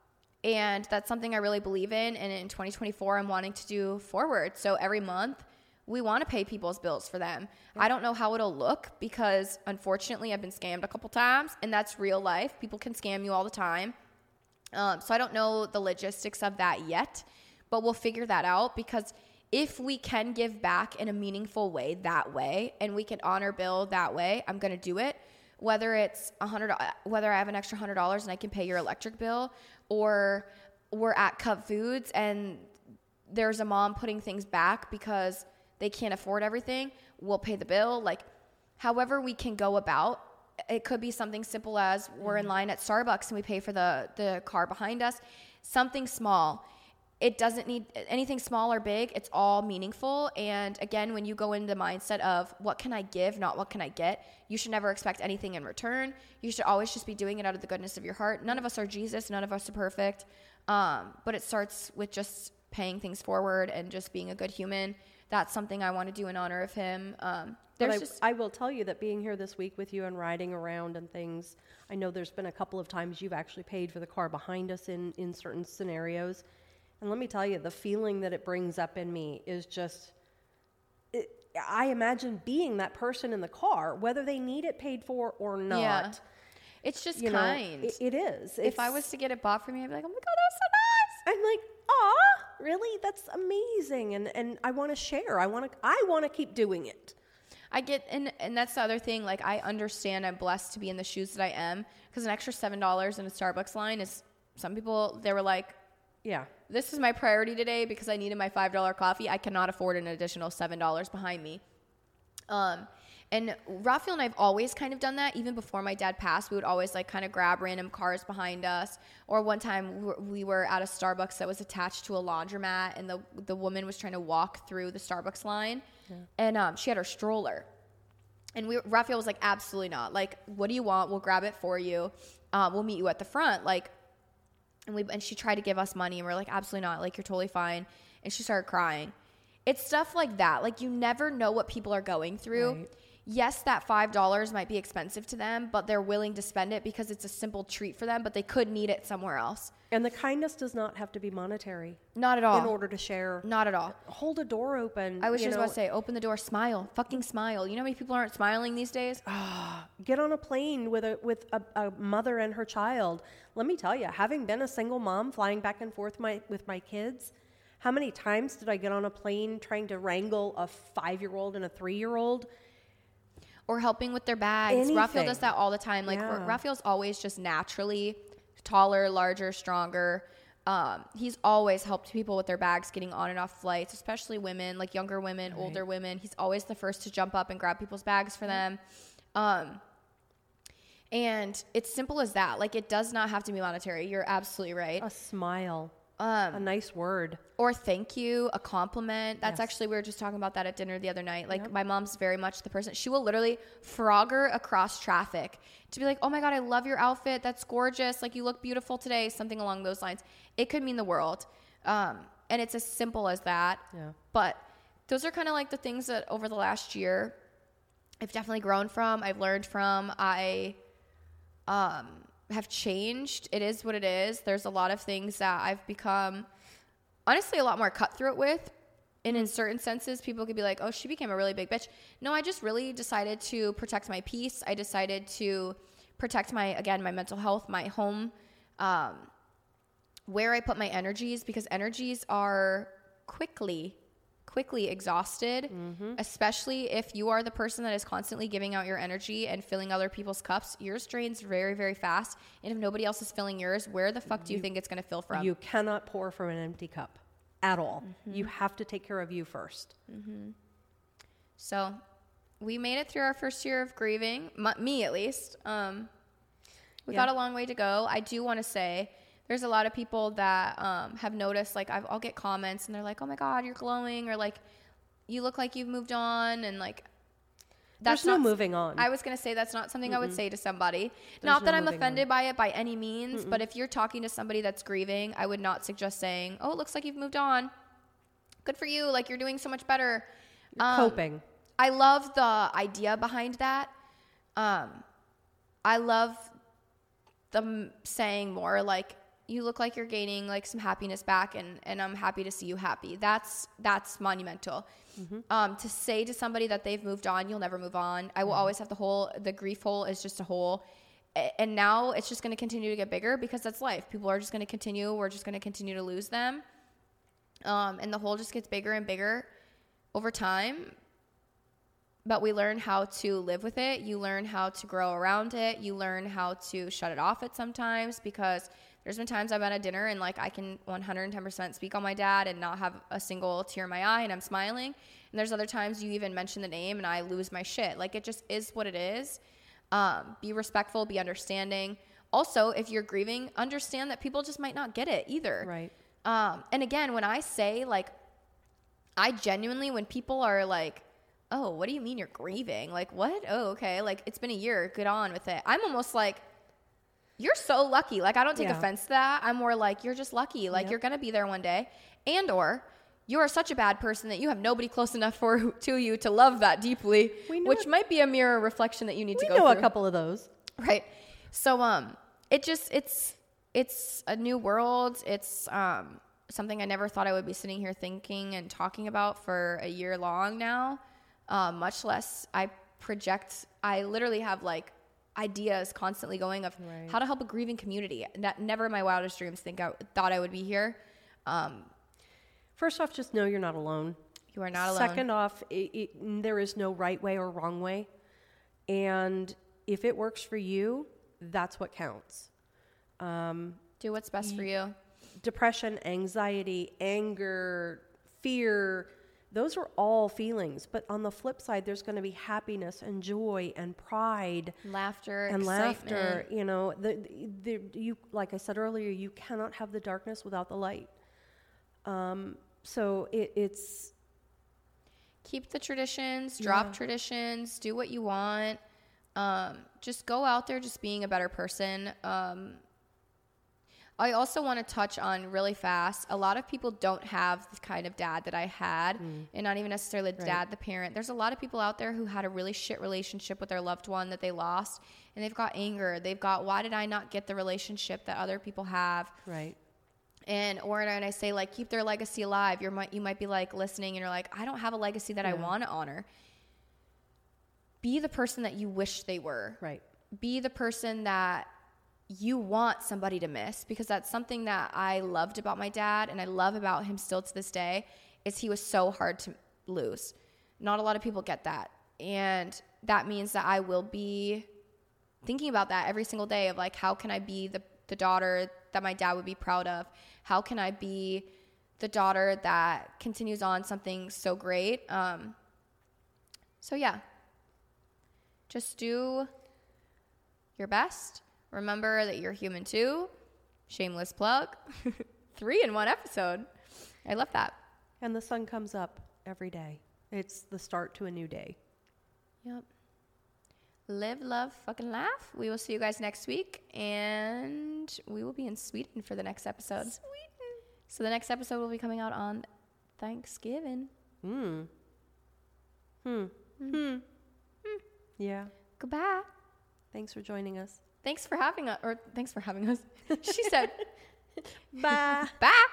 and that's something I really believe in. And in twenty twenty-four, I'm wanting to do forward. So every month, we want to pay people's bills for them. Yep. I don't know how it'll look because, unfortunately, I've been scammed a couple times, and that's real life. People can scam you all the time. Um, so I don't know the logistics of that yet, but we'll figure that out, because if we can give back in a meaningful way that way, and we can honor Bill that way, I'm going to do it. Whether it's a hundred, whether I have an extra hundred dollars and I can pay your electric bill, or we're at Cub Foods and there's a mom putting things back because they can't afford everything, we'll pay the bill. Like, however we can go about. It could be something simple as we're in line at Starbucks and we pay for the, the car behind us. Something small. It doesn't need anything small or big. It's all meaningful. And again, when you go into the mindset of what can I give, not what can I get, you should never expect anything in return. You should always just be doing it out of the goodness of your heart. None of us are Jesus. None of us are perfect. Um, but it starts with just paying things forward and just being a good human. That's something I want to do in honor of him. Um, There's I, just, I will tell you that being here this week with you and riding around and things, I know there's been a couple of times you've actually paid for the car behind us in, in certain scenarios. And let me tell you, the feeling that it brings up in me is just, it, I imagine being that person in the car, whether they need it paid for or not. Yeah. It's just you kind. Know, it, it is. If it's, I was to get it bought for me, I'd be like, oh my God, that was so nice. I'm like, aw, really? That's amazing. And, and I want to share. I want to, I want to keep doing it. I get, and, and that's the other thing, like, I understand I'm blessed to be in the shoes that I am, because an extra seven dollars in a Starbucks line is, some people, they were like, yeah, this is my priority today because I needed my five dollar coffee. I cannot afford an additional seven dollars behind me. Um, and Raphael and I have always kind of done that. Even before my dad passed, we would always like kind of grab random cars behind us. Or one time we were at a Starbucks that was attached to a laundromat, and the the woman was trying to walk through the Starbucks line, yeah. and um, she had her stroller. And we, Raphael was like, absolutely not. Like, what do you want? We'll grab it for you. Um, we'll meet you at the front. Like, and we and she tried to give us money, and we're like, absolutely not. Like, you're totally fine. And she started crying. It's stuff like that. Like, you never know what people are going through. Right. Yes, that five dollars might be expensive to them, but they're willing to spend it because it's a simple treat for them, but they could need it somewhere else. And the kindness does not have to be monetary. Not at all. In order to share. Not at all. Hold a door open. I was just know. about to say, open the door, smile. Fucking smile. You know how many people aren't smiling these days? Get on a plane with a with a, a mother and her child. Let me tell you, having been a single mom flying back and forth my, with my kids, how many times did I get on a plane trying to wrangle a five-year-old and a three-year-old? Or helping with their bags. Anything. Raphael does that all the time. Like, yeah. Raphael's always just naturally taller, larger, stronger. Um, he's always helped people with their bags getting on and off flights, especially women, like younger women, right. older women. He's always the first to jump up and grab people's bags for them. Um, And it's simple as that. Like, it does not have to be monetary. You're absolutely right. A smile, um, a nice word. Or thank you, a compliment. That's yes. actually, we were just talking about that at dinner the other night. Like, yep. my mom's very much the person. She will literally Frogger across traffic to be like, oh my God, I love your outfit. That's gorgeous. Like, you look beautiful today. Something along those lines. It could mean the world. Um, and it's as simple as that. Yeah. But those are kind of like the things that over the last year I've definitely grown from. I've learned from. I um, have changed. It is what it is. There's a lot of things that I've become, honestly, a lot more cutthroat with. And in certain senses, people could be like, oh, she became a really big bitch. No, I just really decided to protect my peace. I decided to protect my, again, my mental health, my home, um, where I put my energies, because energies are quickly, quickly exhausted, mm-hmm. especially if you are the person that is constantly giving out your energy and filling other people's cups. Yours drains very, very fast. And if nobody else is filling yours, where the fuck do you, you think it's going to fill from? You cannot pour from an empty cup. At all. Mm-hmm. You have to take care of you first. Mm-hmm. So we made it through our first year of grieving, M- me at least. Um, we yeah. got a long way to go. I do want to say there's a lot of people that um, have noticed, like I've, I'll get comments and they're like, oh my God, you're glowing, or like, you look like you've moved on, and like, that's There's not, no moving on. I was going to say that's not something Mm-mm. I would say to somebody. There's not that no I'm offended on. by it by any means, Mm-mm. but if you're talking to somebody that's grieving, I would not suggest saying, oh, it looks like you've moved on. Good for you. Like, you're doing so much better. Um, coping. I love the idea behind that. Um, I love them saying more like, you look like you're gaining like some happiness back, and, and I'm happy to see you happy. That's, that's monumental. Mm-hmm. Um, to say to somebody that they've moved on, you'll never move on. I will mm-hmm. always have the hole. The grief hole is just a hole. A- and now it's just going to continue to get bigger because that's life. People are just going to continue. We're just going to continue to lose them. Um, and the hole just gets bigger and bigger over time. But we learn how to live with it. You learn how to grow around it. You learn how to shut it off at sometimes, because there's been times I've been at dinner and like I can one hundred ten percent speak on my dad and not have a single tear in my eye and I'm smiling. And there's other times you even mention the name and I lose my shit. Like, it just is what it is. Um, be respectful, be understanding. Also, if you're grieving, understand that people just might not get it either. Right. Um, and again, when I say like, I genuinely, when people are like, oh, what do you mean you're grieving? Like, what? Oh, okay. Like, it's been a year. Get on with it. I'm almost like, you're so lucky. Like, I don't take yeah. offense to that. I'm more like, you're just lucky. Like, yep. you're going to be there one day. And or you are such a bad person that you have nobody close enough for to you to love that deeply, which it. might be a mirror reflection that you need we to go know through. A couple of those. Right. So, um, it just, it's, it's a new world. It's, um, something I never thought I would be sitting here thinking and talking about for a year long now. Um, much less I project, I literally have like ideas constantly going of right. how to help a grieving community. That never in my wildest dreams think I thought I would be here. Um, First off, just know you're not alone. You are not alone. Second off, it, it, there is no right way or wrong way. And if it works for you, that's what counts. Um, Do what's best y- for you. Depression, anxiety, anger, fear, those are all feelings. But on the flip side, there's going to be happiness and joy and pride, laughter, and excitement. laughter. You know, the, the you like I said earlier, you cannot have the darkness without the light. Um, so it, it's keep the traditions, drop yeah. traditions, do what you want. Um, just go out there, just being a better person. Um, I also want to touch on really fast. A lot of people don't have the kind of dad that I had, mm. and not even necessarily the right. dad, the parent. There's a lot of people out there who had a really shit relationship with their loved one that they lost, and they've got anger. They've got, why did I not get the relationship that other people have? Right. And or when I say like keep their legacy alive, you might you might be like listening and you're like, I don't have a legacy that yeah. I want to honor. Be the person that you wish they were. Right. Be the person that you want somebody to miss, because that's something that I loved about my dad and I love about him still to this day, is he was so hard to lose. Not a lot of people get that. And that means that I will be thinking about that every single day of like, how can I be the, the daughter that my dad would be proud of? How can I be the daughter that continues on something so great? Um, so yeah, just do your best. Remember that you're human too. Shameless plug. Three in one episode. I love that. And the sun comes up every day. It's the start to a new day. Yep. Live, love, fucking laugh. We will see you guys next week. And we will be in Sweden for the next episode. Sweden. So the next episode will be coming out on Thanksgiving. Mm. Hmm. Hmm. Hmm. Yeah. Goodbye. Thanks for joining us. Thanks for having us. Or thanks for having us. She said, bye. Bye.